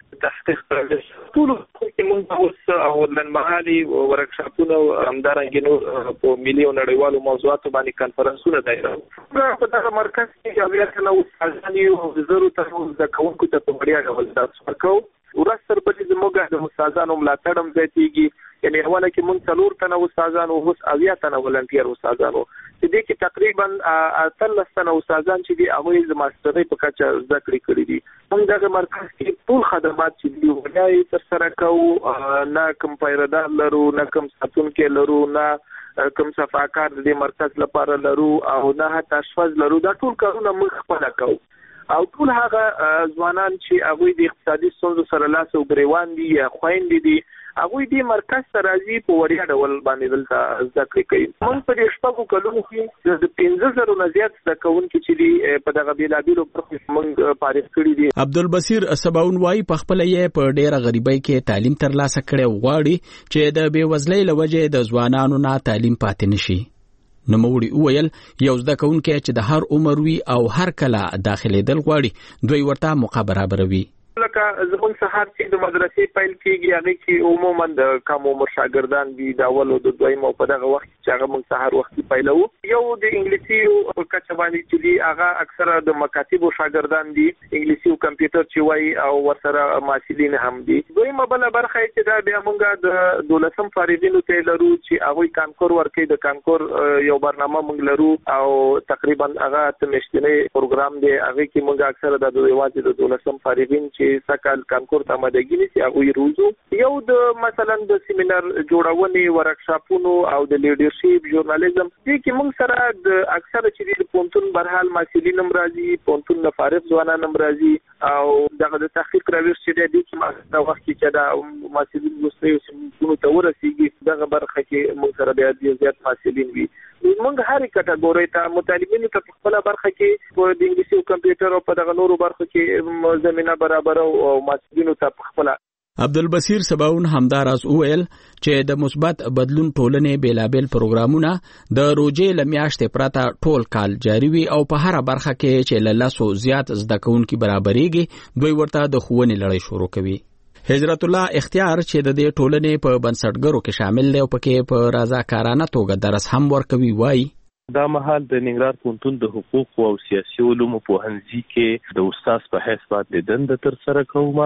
T: تحقیق ټول کې موږ اوس او لنمحالي ورکشاپونه همدارنګه نو په ملي او نړیوالو موضوعاتو باندې کانفرنسونه دایره په دغه مرکز کې بیا کله استادان یو زرو ته د کوونکو ته په وړیا ډول تاسو ورکو ورسره په دې موږ د استادانو ملاتړ هم زیاتېږي یعنی حواله کې موږ څلور تنه استادان او اوس اویا تنه ولنټیر استادانو چې دې کې تقریبا اتلس تنه استادان چې دي هغه د ماسترۍ په کچه زده کړې کړې دي موږ دغه مرکز کې ټول خدمات چې دي ولایي تر سره کوو نه کوم پیردار لرو نه کوم ساتون کې لرو نه کوم صفاکار دې مرکز لپاره لرو او نه حتی اشپز لرو دا ټول کارونه موږ خپل کوو او ټول هغه ځوانان چې هغه د اقتصادي ستونزو سره لاس او ګریوان دي یا خويندې دي هغه دې مرکز ته راځي په وړیا ډول باندې دلته زده کړې کوي موږ په دې شپږو کلونو کې د پنځه زره نه زیات زده کوونکي چې دي په دغه بیلابیلو برخو موږ فارغ کړي دي.
A: عبدالبصیر سباون وايي په خپل یې په ډېره غریبۍ کې تعلیم ترلاسه کړي غواړي چې د بیوزلۍ لوجې د ځوانانو نه تعلیم پاتې نشي. نوموړي وویل یو زده کوونکی چې د هر عمر وي او هر کله داخليدل غواړي دوی ورته موقع برابروي.
T: لکه زمون سهار چې د مدرسې پیل کېږي هغه کې عموما د کم عمر شاګردان دي د اول او د دویم او په دغه وخت چې هغه موږ سهار وختي پیلو یو د انګلیسي او کچه باندې چې دي هغه اکثره د مکاتب شاګردان دي انګلیسي او کمپیوټر چې وایي او ورسره ماسلین هم دي. دویمه بل برخه چې دا بیا موږ د دولسم فارغینو ته لرو چې هغه کانکور ورکړي د کانکور یو برنامه موږ لرو او تقریبا هغه تمشتنی پروګرام دی هغه کې موږ اکثره د دویواته د دولسم فارغین چې سکل کانکور ته آمادګی نشي هغه روزو یو د مثلا د سیمینار جوړونې ورکشاپونو او د لیډرشپ ژورنالیزم دې کې موږ سره د اکثره چې د پونتون برحال ماسلین نمرازي پونتون د فارغ ځوانان نمرازي او دغه د تحقیق راويش چې د دې کې د وخت کې د ماسلین مستوي سیمونو ته ورسیږي دغه برخه کې موږ سره بیا زیات ماسلین وي موږ هر کټګوري ته مطالبینو ته خپل برخه کې په د انګلیسي او کمپیوټر او په دغه نورو برخو کې زمينه برابر او ماسلینو ته خپل.
A: عبدالبصیر سباون همداراز وویل چې د مثبت بدلون ټولنې بیلابل پروګرامونه د روزې لمیاشتې پراته ټول کال جاری وي او په هر برخه کې چې لاسو زیات زده کوونکي برابرېږي دوی ورته د خوونې لړۍ شروع کوي. هجرت الله اختیار چې د دې ټولنې په بنسټګرو کې شامل دی او پکې په رضاکارانه توګه درس هم ورکوي وایي
U: دا مهال د ننګرهار پوهنتون د حقوق او سیاسي علومو پوهنځي کې د استاد په حیث باندې دنده تر سره کوم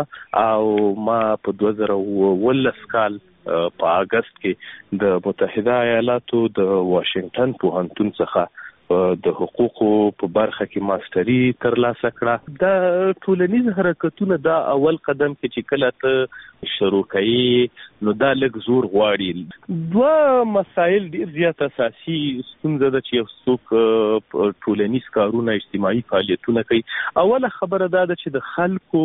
U: او ما په دوه زره اوولس کال په اگست کې د متحده ایالاتو د واشنگټن پوهنتون څخه د حقوقو په برخه کې ماستری ترلاسه کړه. د ټولنیز حرکتونو دا اول قدم کې چې کله ته شروع کړي نو دا لږ زور غواړي. دوه مسایل ډیر زیات اساسي ستونزه ده چې څوک ټولنیز کارونه اجتماعي فعالیتونه کوي. اوله خبره دا ده چې د خلکو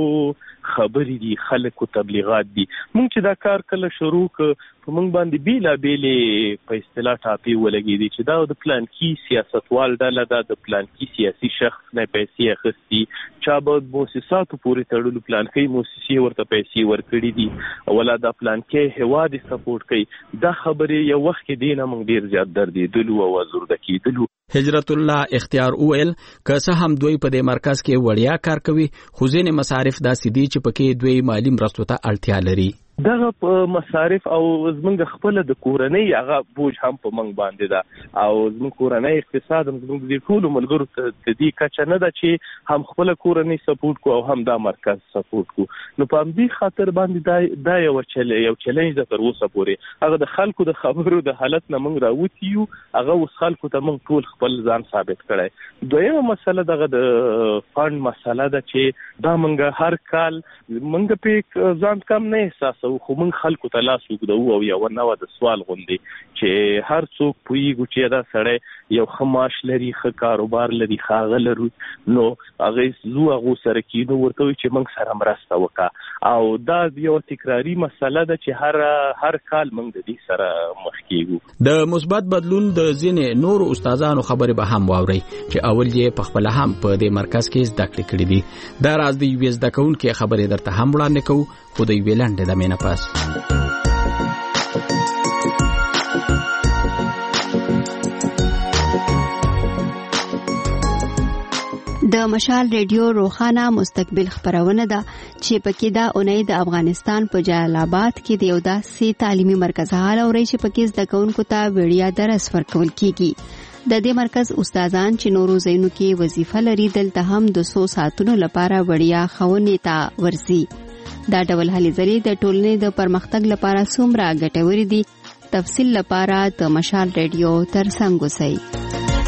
U: خبرې دي خلکو تبلیغات دي. موږ چې دا کار کله شروع ک په موږ باندې بیلا بیلې په اصطلاح ټاپي ولګېدي چې دا د پلان کې سیاستوال ډله ده د پلان کې سیاسي شخص نه پیسې اخستي چا به مؤسساتو پورې تړلو پلان کې مؤسسې ورته پیسې ورکړي دي ولا دا پلان کې هواد سپورټ کوي. دا خبرې یو وخت کې دینه موږ ډیر زیات دردېدلو او ازورده کېدلو.
A: هجرت الله اختیار اویل که څه هم دوی په دې مرکز کې وړیا کار کوي خو ځینې مصارف داسې دي چې پکې دوی مالی مرستو ته اړتیا لري.
U: دغه مصارف او زمونږ خپل د کورنۍ هغه بوج هم په منګ باندې ده او زمونږ کورنۍ اقتصاد هم زمونږ د ټولو ملګرو ته د دې کچه نه ده چې هم خپل کورنۍ سپورټ کو او هم دا مرکز سپورټ کو. نو په دې خاطر باندې دا یو چل یو چیلنج ده تر اوسه پورې هغه د خلکو د خبرو د حالت نه موږ راوتیو هغه اوس خلکو ته موږ ټول خپل ځان ثابت کړی. دویمه مسله دغه د فند مسله ده چې دا موږ هر کال موږ په ځان کم نه احساس خو موږ خلکو ته لاس وګدو او یو نوو د سوال غوندي چې هر څوک پویږي چې دا سړی یو خماش لري ښه کاروبار لري ښاغه لري نو هغه زو هغه سره کېدو ورته چې موږ سره مرسته وکړه او دا یو تکراری مسله ده چې هر هر کال موږ د دې سره مخ کېږو.
A: د مثبت بدلون د ځینې نور استادانو خبرې به هم واوري چې اول یې په خپل هم په دې مرکز کې زده کړې کړې دي. دا راز د یو زده کوونکو خبرې درته هم وړاندې کوو خو د یوې لنډې دمې نه پس.
M: د مشال ریډیو روخانه مستقبل خبرونه ده چې پکې دا اونۍ د افغانستان په جلال آباد کې د یو داسې تعلیمي مرکز حال اوري چې پکې زده کوونکو ته وړیا درس ورکول کیږي. د دې مرکز استادان چې نورو ځایونو کې وظیفه لري دلته هم د څو ساعتونو لپاره وړیا ښوونې ته ورځي. دا ډول هلې ځلې د ټولنې د پرمختګ لپاره څومره ګټورې دي؟ تفصیل لپاره د مشال ریډیو ترڅنګ اوسئ.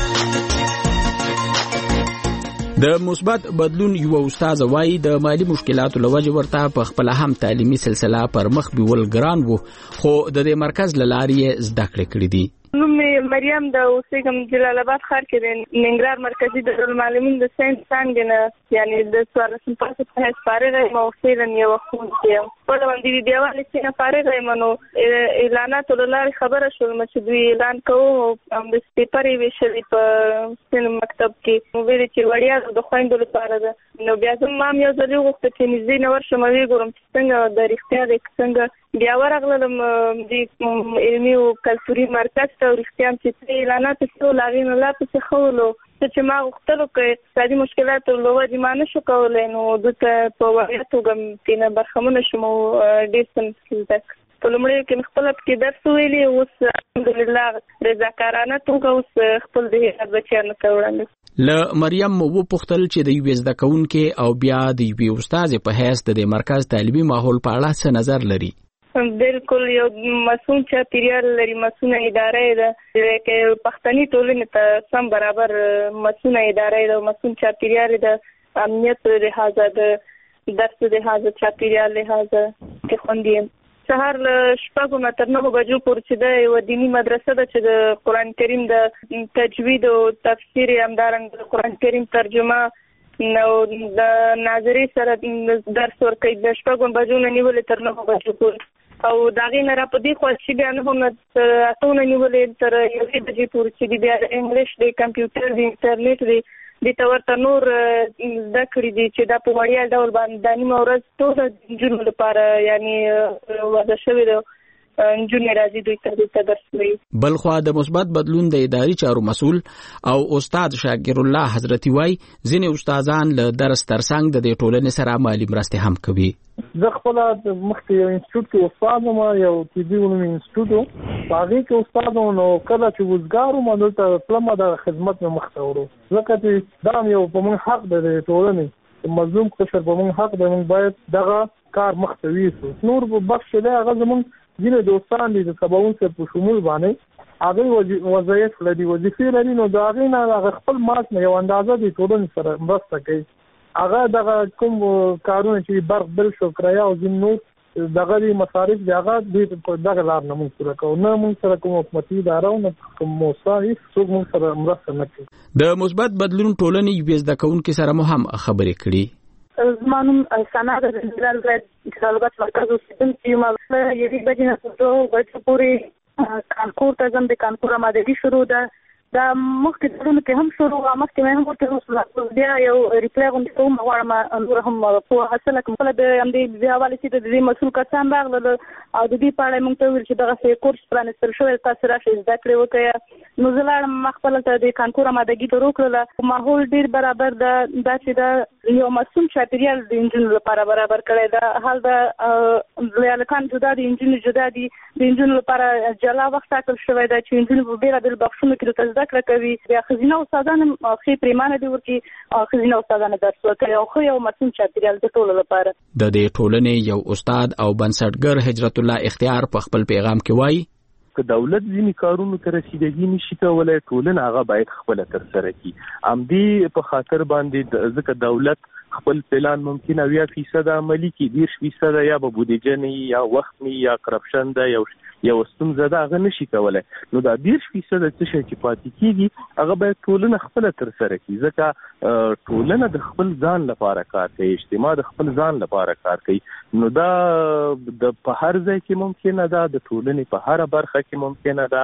A: د مثبت بدلون یو استاد وایي د مالی مشکلاتو لوجه ورته په خپل هم تعلیمي سلسله پر مخ بیول ګران وو، خو د دې مرکز لارې زده کړې کړې دي.
F: نوم مریم د اوسېږم جلال آباد ښار کې د ننګرهار مرکزي دارالمعلمین د ساینس څانګې نه یعنې د څوارلسم پاسه په حیث فارغه یم او فعلا یوه ښوونکې یم. خپله باندې د دیوالې چې نه فارغه یم نو اعلاناتو له لارې خبره شوم چې دوی اعلان کوو او همداسې پیپر یې ویشلي په سین مکتب کې نو ویلې چې وړیا د خویندو لپاره ده. نو بیا زه ما هم یو ځل وغوښته چې نږدې نه ورشم او وګورم چې څنګه د رښتیا دی که څنګه. بیا ورغلم د علمي او کلتوري مرکز ته او رښتیا هم چې څه اعلانات شول هغې نه لا پسې ښه ولو. څه چې ما غوښتلو که اقتصادي مشکلاتو له وجې ما نه شو کولی نو دلته په وړیا توګه ترېنه برخمنه شوم او ډېر څه مې زده کړل. په لومړیو کې مې خپله پکې درس ویلي، اوس الحمدلله رضاکارانه توګه اوس خپل د هېواد بچیانو ته وړاندې.
A: له مریم مو وپوښتل چې د یوې زده کوونکې او بیا د یوې استادې په حیث د دې مرکز تعلیمي ماحول په اړه څه نظر لري.
F: بالکل یو مسؤل چاپیریال لري، مسؤله اداره ده چې پښتني ټولنې ته سم برابر مسؤله اداره ده او مسؤل چاپیریال ده، امنیت لحاظه ده، درس لحاظه، چاپیریال لحاظه کې خوندي یم. سهار له شپږو نه تر نهو بجو پورې چې ده یوه دیني مدرسه ده چې د قرآن کریم د تجوید او تفسیر همدارنګه د قرآن کریم ترجمه نو د ناظرې سره درس ورکوي د شپږو بجو نه نیولې تر نهو بجو پورې او د هغې نه را په دې خوا چې بیا نهو نه تر اتو نه نیولې تر یوې بجې پورې چې دي بیا انګلیش دی، کمپیوټر دی، انټرنیټ دی، دې ته ورته نور زده کړي دي چې دا په وړیا ډول باندې دا نیمه ورځ ټوله نجونو لپاره یعنې وضع شوې ده. نجونې راځي دوی ته دوی ته درس وایي.
A: بلخوا د مثبت بدلون د اداري چارو مسؤل او استاد شاکر الله حضرتي وایي ځینې استادان له درس ترڅنګ د دې ټولنې سره مالي مرستې هم کوي.
V: زه خپله مخکې یو انسټیټیوټ کې استاد وم، یو طبي علومي انسټیټیوټ و، په هغې کې استاد وم. نو کله چې وزګار وم دلته تلم د خدمت مې مخته وړو ځکه چې دا هم یو په موږ حق دی د ټولنې مظلوم قشر په موږ حق دی، موږ باید دغه کار مخته ویسو. نور بخش دی هغه زموږ ځینې دوستان دي د سباوون صاحب په شمول باندې هغوی وظایف لري، وظیفې لري، نو د هغې نه هغه خپل معاش نه یو اندازه د ټولنې سره مرسته کوي. هغه دغه کوم کارونه چې برق بل شو کرایه او ځینې نور دغه دي مصارف دي هغه دوی په دغه لار نه موږ پوره کوو، نه موږ سره کوم حکومتي اداره او نه کوم موسسه هېڅ څوک موږ سره مرسته نه کوي.
A: د مثبت بدلون ټولنې یوې زده کوونکې سره مو هم خبرې کړي.
F: زما نوم ثنا ده، د جلال آباد مرکز اوسېدونکې یم. یوې بجې نه تر دوو بجو پورې کانکور ته ځم. د کانکور آمادګي شروع ده. دا مخکې ټولنو کې هم شروع وه، مخکې مې هم ورته بیا یو ریپلی غوندې کوم غواړم نور هم پوهه حاصله کړم. کله د همدې دې حوالې چې د دې مسؤل کسان راغلل او د دې په اړه یې موږ ته وویل چې دغسې کورس پرانېستل شوی تاسو راشئ زده کړې وکړئ. نو زه لاړم ما خپله ته د کانکور آمادګي ته وکړله. ماحول ډېر برابر ده، دا چې دا یو مسؤل چاپېریال د نجونو لپاره برابر کړی ده. حال د هلکان جدا دي، نجونې جدا دي. د نجونو لپاره جلا وخت ټاکل شوی ده چې نجونې په بېلابېلو بخشونو کې دلته زده کړه کوي. بیا ښځینه استادان هم ښې پرېمانه دي ورکړي او ښځینه استادان درس ورکوي او ښه یو مسؤل چاپېریال د ټولو لپاره.
A: د دې ټولنې یو استاد او بنسټګر هجرت الله اختیار په خپل پیغام کې وایي
U: که دولت ځینې کارونو ته رسیدګي نشي کولی ټولنه هغه باید خپله ترسره کړي. همدې په خاطر باندې ځکه دولت خپل پلان ممکن اویا فیصد عملي کړي، دېرش فیصد یا به بودیجه نه یا وخت نه یا کرپشن ده یا یو ستونزه ده هغه نشي کولی. نو دا دېرش فیصد څه شی چې پاتې کېږي هغه باید ټولنه خپله ترسره کړي، ځکه ټولنه د خپل ځان لپاره کار کوي، اجتماع د خپل ځان لپاره کار کوي. نو دا د په هر ځای کې ممکنه ده، د ټولنې په هره برخه کې ممکنه ده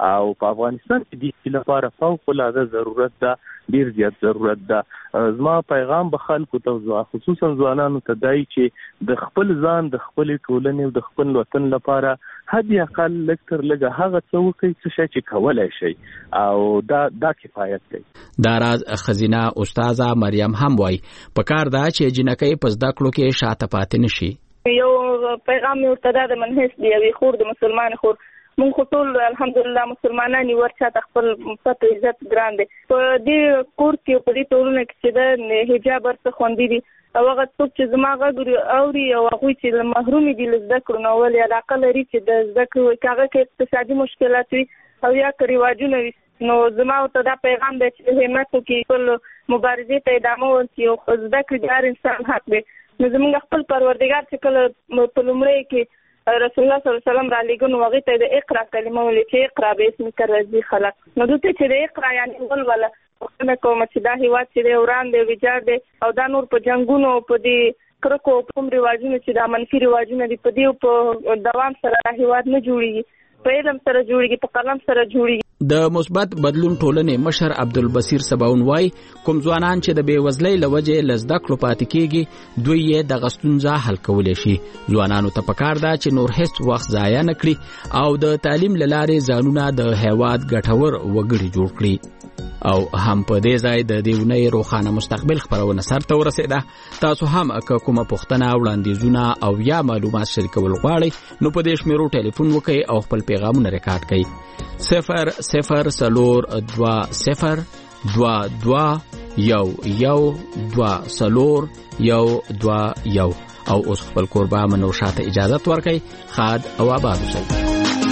U: او په افغانستان کې د دې لپاره فوق العاده ضرورت ده، ډیر زیات ضرورت ده. زما پیغام به خلکو ته خصوصا ځوانانو ته دی چې د خپل ځان د خپل ټولنې او د خپل وطن لپاره حد اقل لږ تر لږه هغه څه وکړي چې چې کولای شي او دا دا کفایت دی.
A: دا راز خزینه استاذه مریم هم وای په کار دا چې جنکې په زده کړو کې شاته پاتې نشي.
F: یو پیغام ورته د منهج دی وی خور د مسلمان خور مونږ خو ټول الحمدلله مسلمانان یو ورچا خپل پته عزت ګران دي په دې کور کې په دې ټولنه کې چې د حجاب ورته خوندې دي او هغه څوک چې زما غږ اوري او هغه چې محروم دي له زده کړو نو ولې علاقه لري چې د زده کړو کاغه کې اقتصادي مشکلات وي او یا کریواجونه وي نو زما ته دا پیغام دی چې همت وکړي خپل مبارزې ته ادامه ورکړي او زده کړې د هر انسان حق دی. نو زموږ خپل پروردګار چې کله په لومړی کې رسول الله صلی الله علیه وسلم را لګون وغه ته د اقرا کلمه ولې چې اقرا به اسم کرځي خلق نو دته چې د اقرا یعنی ول ولا څنګه کوم چې دا هیواد چې وران دی ویجاړ دی او دا نور په جنگونو په دې کرکو په رواجونو چې دا منفي رواجونه دي په دې په دوام سره هیواد نه جوړیږي، په علم سره جوړیږي، په قلم سره جوړیږي.
A: د مثبت بدلون ټولنې مشر عبدالبصیر سباون وای کوم ځوانان چې د بیوزلۍ لوجې لزده کړو پاتې کیږي دوی یې د غستونځه حل کولای شي. ځوانانو ته پکار ده چې نور هیڅ وخت ضایع نه کړي او د تعلیم لاره ځانونه د هیواد ګټور وګړي جوړ کړي. او هم په دې ځای د دیونی روخانه مستقبل خبرونه سر ته ورسېده. تاسو هم که کومه پوښتنه وړاندیزونه او یا معلومات شریکول غواړئ نو په دې شمیرو ټلیفون وکړئ او خپل پیغامونه ریکارډ کړئ. صفر صفر سلور دوا صفر دوا دوا یو یو دوا سلور یو دوا یو او اوس خپل کوربه منو شاته اجازه ورکړئ. خاد او آباد اوسئ.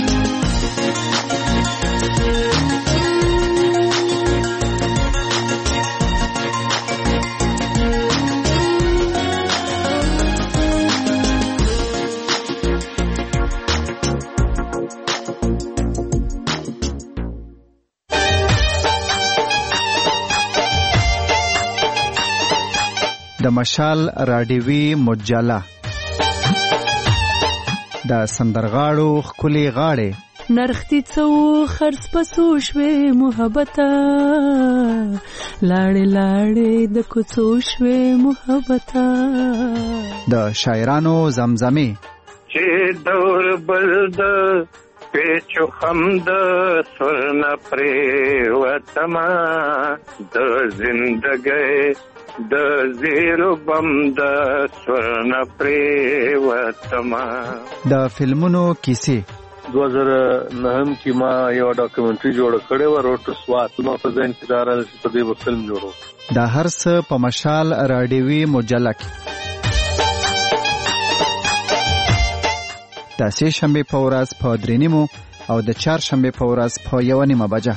B: د مشال راډیوي مجله د سندرغاړو خولي غاړې
H: نرختی څو خرڅ پسو شوي محبت لاړې لاړې د کوڅو شوي محبت
B: د شاعرانو زمزمه
I: چې دور بلد پیچو خمد سرنا پری وتما د زندګۍ د زیرو بم د سرنا پری وتما.
B: د فلمونو کیسې
U: دو هزار نهم کې ما یو ډاکومنټري جوړ کړی و روټ سوات ما په ځین کې دارل په دې په فلم جوړو.
B: د هر څه په مشال راډیوي مجله کې د سه شنبه په ورځ په درې نیمو او د چهار شنبه په ورځ په یو نیمه بجه.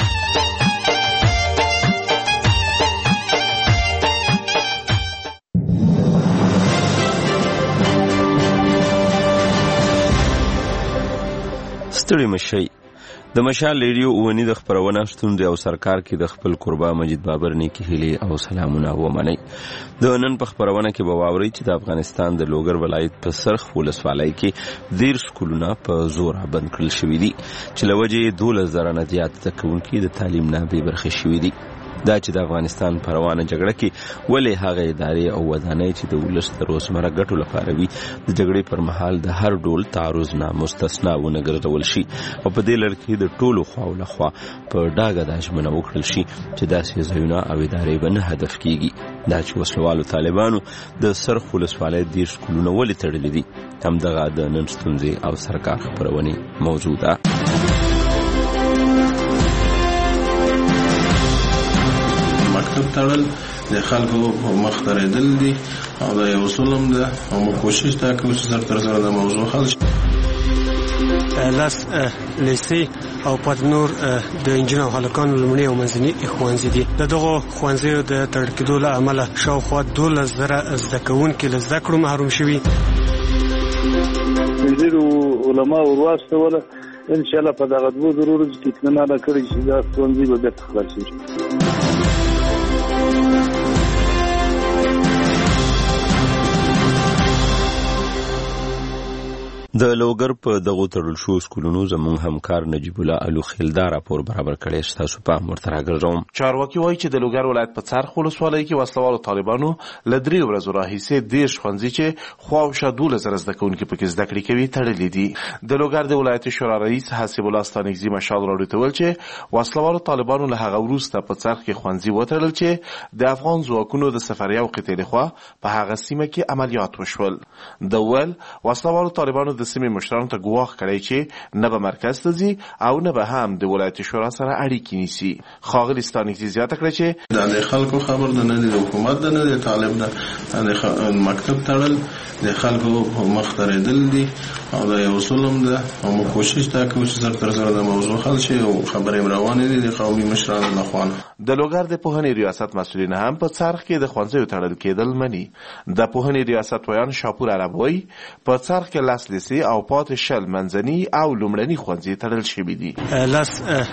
W: ستړي مشي د مشال ریډیو اونی د خبرونه ستوندې او سرکار کې د خپل قربا مجید بابر نیکی هلي او سلامونه ومني. د نن په خبرونه کې به واوري چې د افغانستان د لوګر ولایت په سرخ ولسوالۍ کې ډیر سکولونه په زور بند کړل شوې دي چې لوجه دولس زره نه زیات تکونکي د تعلیم نه بې برخې شوې دي. دا چې د افغانستان په روانه جګړه کې ولې هغه ادارې او ودانۍ چې د ولس د روزمره ګټو لپاره وي د جګړې پر مهال د هر ډول تعرض نه مستثنا ونه ګرځول شي او په دې لړ کې د ټولو خواو لخوا په ډاګه د ژمنه وکړل شي چې داسې ځایونه او ادارې به نه هدف کیږي. دا چې وسلوالو طالبانو د سرخ ولسوالۍ ډیر سکولونه ولې تړلي دي همدغه د نن ستونزې او سرکار خبرونه موجوده.
X: مکتب تړل د خلکو مخ درېدل دي او دا یو اصول هم ده او موږ کوشش دا کوو چې زر تر زره د موضوع حل شي.
Y: لاس لیسې او پدنور د انجینر او هلکانو لومړني او منځني ښوونځي دي. د دغو ښوونځیو د تړل کېدو له امله شاوخوا دولس زره زده کوونکي له زده کړو محروم شوي.
E: وزیر علما ورواستوله ان شاء الله په دغه دوه ضروري کې اطمینان کړی چې دا ښوونځي به بېرته خلاص شي.
W: د لوګر په دغه تړل شو سکولونو زموږ همکار نجیب الله الو خیلدار راپور برابر کړی چې تاسو په امر تراګرځوم.
C: چارواکي وایي چې د لوګر ولایت په څرخ ولسوالۍ کې وسلوالو طالبانو له درې ورځو راهیسې دېرش ښوونځي چې خواوشا دولس زره زده کوونکي پکې زده کړې کوي تړلي دي. د لوګر د ولایت شورا رئیس حسیب الله ستانکزي مشال راډیو ته ویل چې وسلوالو طالبانو له هغه وروسته په څرخ کې ښوونځي وتړل چې د افغان ځواکونو د سفریه او قطعې لخوا په هغه سیمه کې عملیات وشول. د ول وسلوالو طالبانو د سیمې مشرانو ته ګواښ کړی چې نه به مرکز ته ځي او نه به هم د ولایت شورا سره اړیکې نیسي. ښاغلي ستانکزي زیاته کړه چې
X: د خلکو خبر ده، نه د حکومت ده، نه د طالب ده. د مکتب تړل د خلکو مخ درېدل دي او دا یو ظلم ده او موږ کوشش دا کوو چې زر تر زره د موضوع حل شي او خبرې روانې دي د قومي مشرانو لخوا.
C: د لوګر د پوهنې ریاست مسؤلین هم په څرخ کې د ښوونځیو تړل کېدل مني. د پوهنې ریاست ویان شاپور عرب وایي په څرخ کې لس لیسې او پاتې شل منځني او لومړني ښوونځي تړل شوي دي.
Y: لس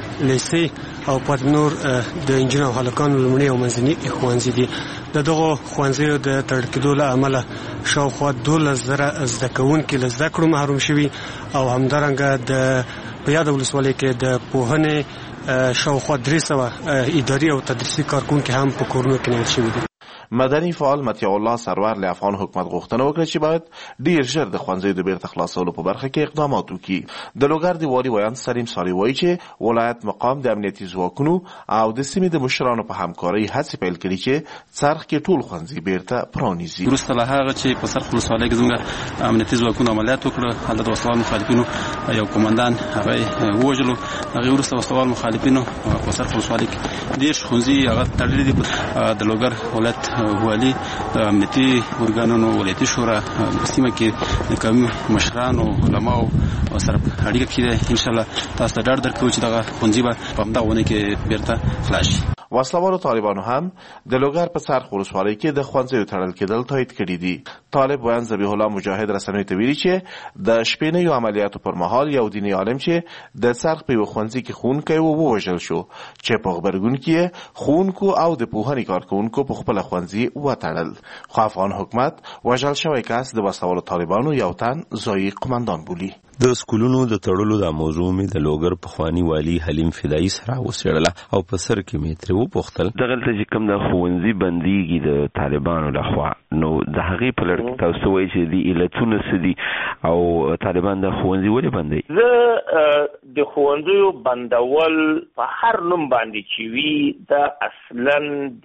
Y: لیسې او پاتې نور د انجینر او هلکانو لومړني او منځني ښوونځي دي. د دغو ښوونځیو د تړل کېدو له امله شاوخوا دولس زره زده کوونکي له زده کړو محروم شوي او همدارنګه د په یاده ولسوالۍ کې د پوهنې شاوخوا درې سوه اداري او تدریسي کارکوونکي هم په کورونو کې نیول شوي دي.
C: مدني فعال مطیع الله سرور له افغان حکومت غوښتنه وکړه چې باید ډیر ژر د ښوونځیو د بیرته خلاصولو په برخه کې اقدامات وکړي. د لوګر د والي ویان سلیم صالح وایي چې ولایت مقام د امنیتي ځواکونو او د سیمې د مشرانو په همکارۍ هڅې پیل کړي چې څرخ کې ټول ښوونځي بیرته پرانیزي.
D: وروسته له هغه چې په څرخ ولسوالۍ کې زموږ امنیتي ځواکونو عملیات وکړه، هلته د وسلوال مخالفینو یو قومندان هغه ووژلو. هغې وروسته وسلوال مخالفینو په څرخ ولسوالۍ کې دېرش ښوونځي هغه تړلي دي. د لوګر ولایت والي د امنیتي ارګانونو ولایتي شورا په سیمه کې د قومي مشرانو علماو سره اړیکه کړې. انشاءالله تاسو ته ډاډ درکوو چې دغه ښوونځي به په همدغه اونۍ کې بیرته خلاص شي.
C: وسلوالو طالبانو هم د لوګر په څرخ ولسوالۍ کې د ښوونځیو تړل کېدل تایید کړي دي. طالب ویان ذبیح الله مجاهد رسنیو ته ویلي چې د شپېنیو عملیاتو پر مهال یو دیني عالم چې د څرخ په یوه ښوونځي کې ښوونکی و ووژل شو چې په غبرګون کې یې ښوونکو او د پوهنې کارکوونکو په خپله ښوونځي وتړل. خو افغان حکومت وژل شوی کس د وسلوالو طالبانو یو تن ځايي قمندان بولي.
W: د سکولونو د تړلو د موضوع مې د لوګر پخوانی والی حلیم فدایي سره وڅېړله او په سر کې مې ترې وپوښتل
G: دغلته چې کوم د ښوونځي بندیږي د طالبانو لخوا، نو د هغې په لړ کې تاسو وایي چې د علتونه څه دي او طالبان د ښوونځي ولې بندوي؟
J: زه د ښوونځیو بندول په هر نوم باندې چې وي دا اصلا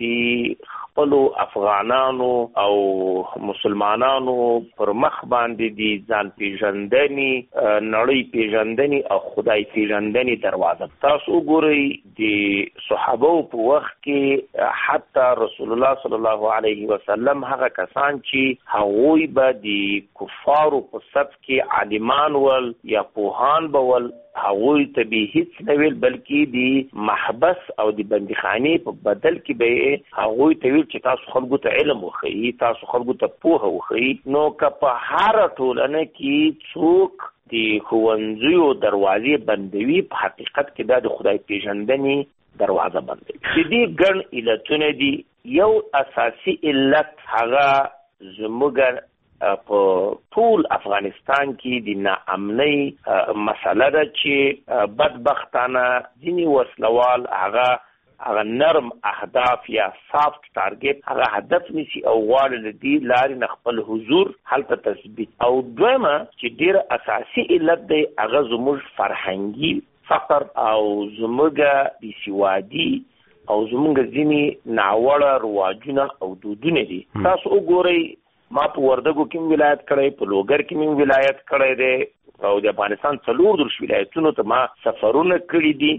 J: د خپلو افغانانو او مسلمانانو پر مخ باندې د ځان پیژندنې، نړۍ پیژندنې او خدای پیژندنې دروازه. تاسو وګورئ د صحابو په وخت کې حتی رسول الله صلی الله علیه وسلم هغه کسان چې هغوی به د کفارو په صف کې عالمان ول یا پوهان به ول، هغوی ته به هیڅ نه ویل، بلکې د محبس او د بندیخانې په بدل کې به هغوی ته ویل چې تاسو خلکو ته علم وښیي، تاسو خلکو ته پوهه وښیي. نو که په هره ټولنه کې څوک د ښوونځیو دروازې بندوي، په حقیقت کې دا د خدای پیژندنې دروازه بندوي. د دې ګڼ علتونه دي. یو اساسي علت هغه زموږ په ټول افغانستان کې د ناامنۍ مسله ده چې بدبختانه ځینې وسلوال هغه هغه نرم اهداف یا سافت ټارګټ هغه هدف نیسي او غواړي د دې لارې نه خپل حضور هلته تثبیت. او دویمه چې ډېر اساسي علت دی هغه زموږ فرهنګي فقر او زموږ بېسوادي او زموږ ځینې ناوړه رواجونه او دودونه دي. تاسو وګورئ ما په وردګو کې هم ولایت کړی، په لوګر کې هم ولایت کړی دی او د افغانستان څلور دېرش ولایتونو ته ما سفرونه کړي دي.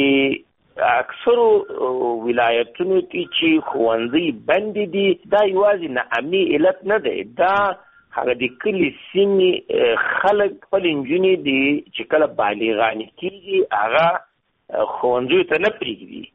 J: د اکثرو ولایتونو کې چې ښوونځي بندې دي دا یوازې ناامني علت نه دی، دا هغه د کلي سیمې خلک خپل نجونې دي چې کله بالغانې کېږي هغه ښوونځیو ته نه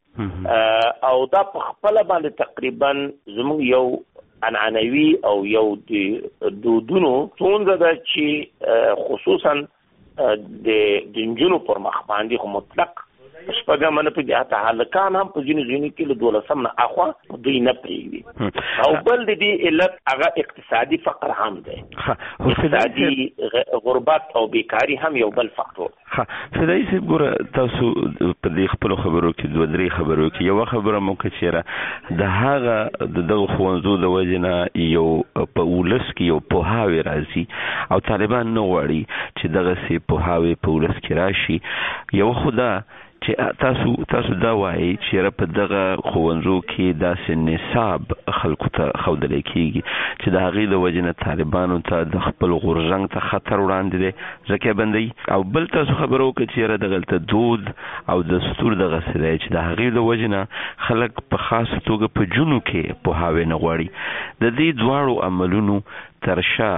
J: پرېږدي او دا په خپله باندې تقریبا زموږ یو عنعنوي او یو د دودونو ستونزه ده چې خصوصا د نجونو پر مخ باندې خو مطلق شپږم نه په دې هلکان هم په ځینو ځینو کې له دولسم نه اخوا دوی نه پرېږدي او بل د دې علت هغه اقتصادي فقر هم دی، اقتصادي غربت او بیکاری هم یو بل فاکتور.
G: ها فدایي صاحب ګوره تاسو په دې خپلو خبرو کې دوه درې خبرو کې یوه خبره مو که چېرې د هغه د دغه ښوونځو د وجې نه یو په ولس کې یو پوهاوی راځي او طالبان نه غواړي چې دغسې پوهاوی په ولس کې راشي. یوه خو دا چې تاسو تاسو دا وایي چې په دغه ښوونځو کې داسې نصاب خلکو ته ښودلی کېږي چې د هغې د وجې نه طالبانو ته د خپل غورځنګ ته خطر وړاندې دی ځکه بندوي. او بل تاسو خبره وکړه چې یاره دغلته دود او دستور دغسې دی چې د هغې د وجې نه خلک په خاصه توګه په جنو کې پوهاوی نه غواړي. د دې دواړو عملونو ترشا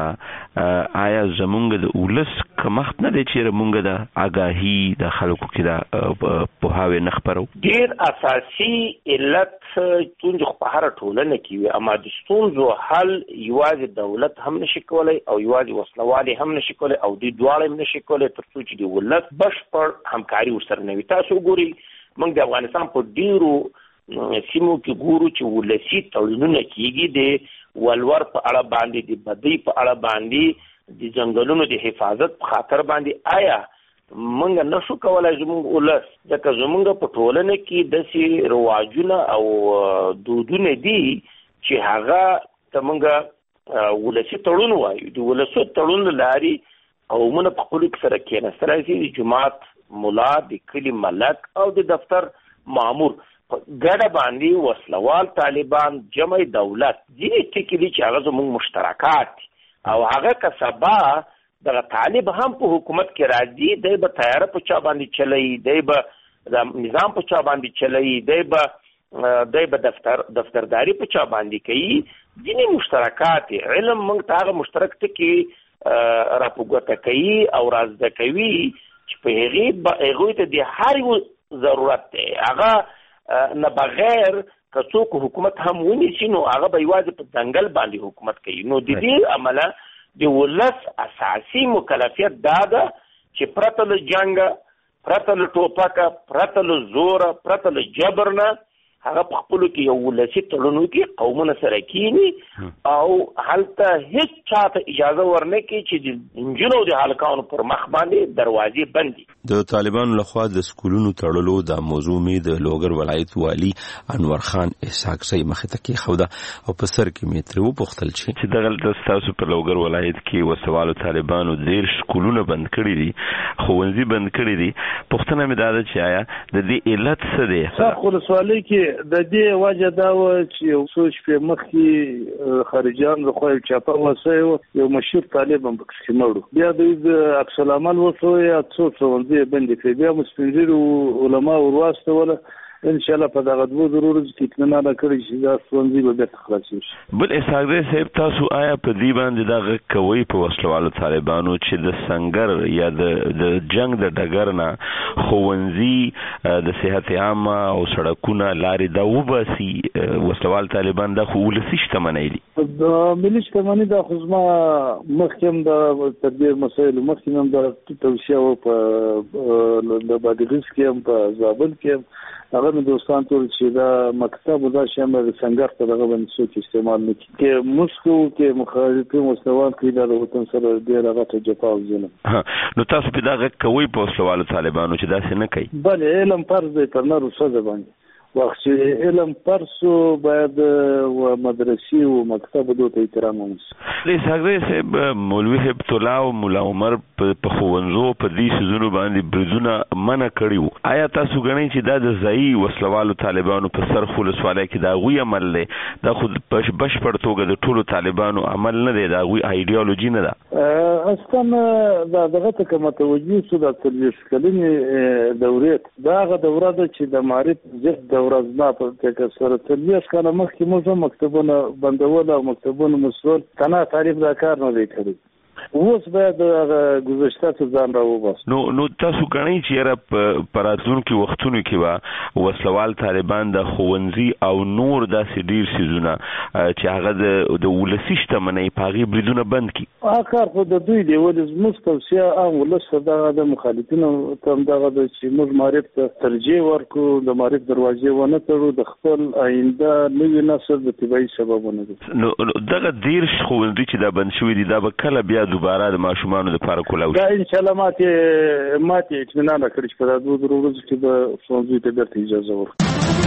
G: آیا زمونږ د ولس کمښت نه دی چې مونږ د آګاهي د خلکو کې د پوهاوی نه خپرو؟
J: ډېر اساسي علت ستونزې په هره ټولنه کې وي، اما د ستونزو حل یوازې دولت هم نشي کولی او یوازې وسلوالې هم نشي کولی او دوی دواړه هم نشي کولی تر څو چې د ولس بشپړ همکاري ورسره نه وي. تاسو وګورئ موږ د افغانستان په ډېرو سیمو کې ګورو چې ولسي تړونونه کېږي د ولور په اړه باندې، د بدۍ په اړه باندې، د ځنګلونو د حفاظت په خاطر باندې. آیا موږ نشو کولای زموږ ولس ځکه زموږ په ټولنه کې داسې رواجونه او دودونه دي چې هغه ته موږ ولسي تړون وایو. د ولسي تړون له لارې قومونه په خپلو کې سره کېناستلی شي، د جومات ملا، د کلي ملک او د دفتر مامور ګډه باندې وسلوال طالبان جمع دولت ځینې ټکي دي چې هغه زموږ مشترکات دي او هغه که سبا دغه طالب هم په حکومت کې راځي دی به تیاره په چا باندې چلوي، دی به د نظام په چا باندې چلوي، دی به دی به دفتر دفترداري په چا باندې کوي. ځینې مشترکات علم موږ ته هغه مشترک ټکي راپوګوته کوي او رازده کوي چې په هغې هغوی ته د هر یو ضرورت دی. هغه نه بغیر که څوک حکومت هم ونیسي نو هغه به یوازې په ځنګل باندې حکومت کوي. نو د دې امله د ولس اساسي مکلفیت دا ده چې پرته له جنګه، پرته له ټوپکه، پرته له زوره، پرته له جبر نه هغه په خپلو کې یو ولسي تړون وکړي، قومونه سره کینی او هلته هیڅ چاته اجازه ورنه کړي چې د نجونو د هلکانو پر مخ باندې دروازې بندي.
W: د طالبانو لخوا د سکولونو تړلو دا موضوع مې د لوګر ولایت والي انور خان اسحاق صاحب مخې ته کېښوده او په سر کې مې ترې وپوښتل چې دغلته ستاسو په لوګر ولایت کې وسوالو طالبانو دېرش سکولونه بند کړي دي، ښوونځي بند کړي دي. پوښتنه مې دا ده چې آیا د دې علت څه دی؟
V: څرخ ولسوالۍ کې د دې وجه دا و چې یو څو شپې مخکې خارجیان له خوا یو چاپه وسوی و، یو مشهور طالب هم پکې مړ. بیا دوی عکس العمل وسوی، څو ښوونځي بندې کړې. بیا مو سپین ږیرو علما ور واستوله، انشاءالله په دغه دوه درو ورځو کې اطمینان راکړی چې دا ښوونځي به بېرته خلاص شي.
G: بل اسحاق دی صاحب تاسو آیا په دې باندې دا غږ کوئ په وسلوالو طالبانو چې د سنګر یا د د جنګ د ډګر نه ښوونځي د صحت عامه او سړکونه لارې دا وباسي؟ وسلوال طالبان دا خو ولسي شتمنۍ دي،
V: د ملي شتمنۍ دا خو زما مخکې هم د تر ډېر مسایلو مخکې هم دا توصیه وه په د بادغیس کې هم په زابل کې هم هغه مې دوستان ټول چې دا مکتب دا شی هم د سنګر په دغه باندې څوک استعمال نه کړي کې موسکو کې مخالفین وسلوال کوي دا د وطن سره ډېره غټه جفا او ظلم.
G: نو تاسو په دا غږ کوئ په وسلوالو طالبانو چې داسې نه کوي؟
V: بله علم فرض دی پر نر و ښځه باندې. وخت چې علم پرسو باید و مدرسې و مکتب دو ته احترام ونیسي.
G: اسحاق دی صاحب مولوي هبت الله او ملا عمر په ښوونځو په دې څیزونو باندې بریدونه منع کړي وو. آیا تاسو ګڼئ چې دا د ځایي وسلوالو طالبانو په سرخ ولسوالۍ کې د هغوی عمل دی؟ دا خو په بشپړ توګه د ټولو طالبانو عمل نه دی، د هغوی ایډیالوژي نه ده.
V: اصلا دا دغه ته که متوجه سو د څلوېښت کلنې دورې دا هغه دوره ده چې د معارف ضد ورځ ما په کې سره تلويش کله مخکې موږ مکتبونه بندول او مکتبونه مسول تنه تعریف دا کار نه دی کړی.
E: اوس باید گذشته څه ځان راوباسو.
G: نو نو تاسو کني چې را په راتلونکو وختونو کې وا وسلوال طالبان د خوندزي او نور داسې ډیر سيزونه چې هغه د ولسی شتمنۍ پاغي بریدونه بند کی.
E: اخر خو د دوی دی ولې زموږ توصيه ام ولس دغه د مخالفینو تم دغه د چې موږ معرف ته ترجیح ورکو، د معرف دروازې ونه تړو، د خپل آینده نوې نسل د تبعي سببونه دي.
G: نو دغه ډیر خوندزي چې دا بند شوی دي دا به کله بیا دوباره د ماشومان د لپاره کولاو
E: دا ان شاء الله ماته ماته اطمینان راکړي چې په دغه دوه ورځو کې به خوندزي ته بیرته اجازه ورکړي.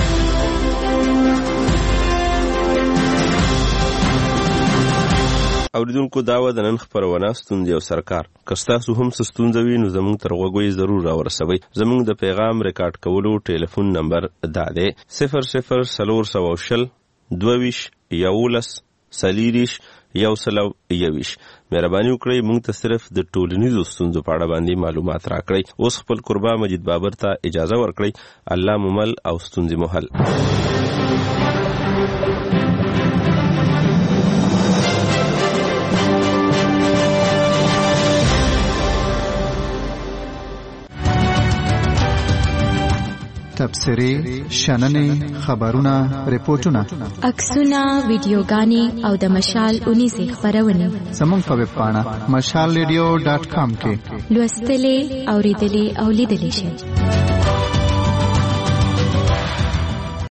W: اوریدونکو داوا د نن خبرونه ستوندې او سرکار کستاسو هم ستوندوي نو زموږ تر غوږی ضرور راورسوي. زموږ د پیغام ریکارډ کولو ټلیفون نمبر دا دی صفر صفر سلور سواشل دوویش یولس سلیریش یو سلو یویش. مهرباني وکړئ موږ ته صرف د ټولنیزو ستونزو په اړه باندې معلومات راکړئ. اوس خپل قربا مجید بابر ته اجازه ورکړئ. الله ممل او ستونزې محل.
B: تبصرې، شننې، خبرونه، ریپورتونه،
Q: عکسونه، ویډیوګانې او د مشال اونیزې خبرونه
B: زموږ په ویب پاڼه مشال ریډیو ډاټ کام کې
Q: لوستلې، اوریدلې او لیدلې شئ.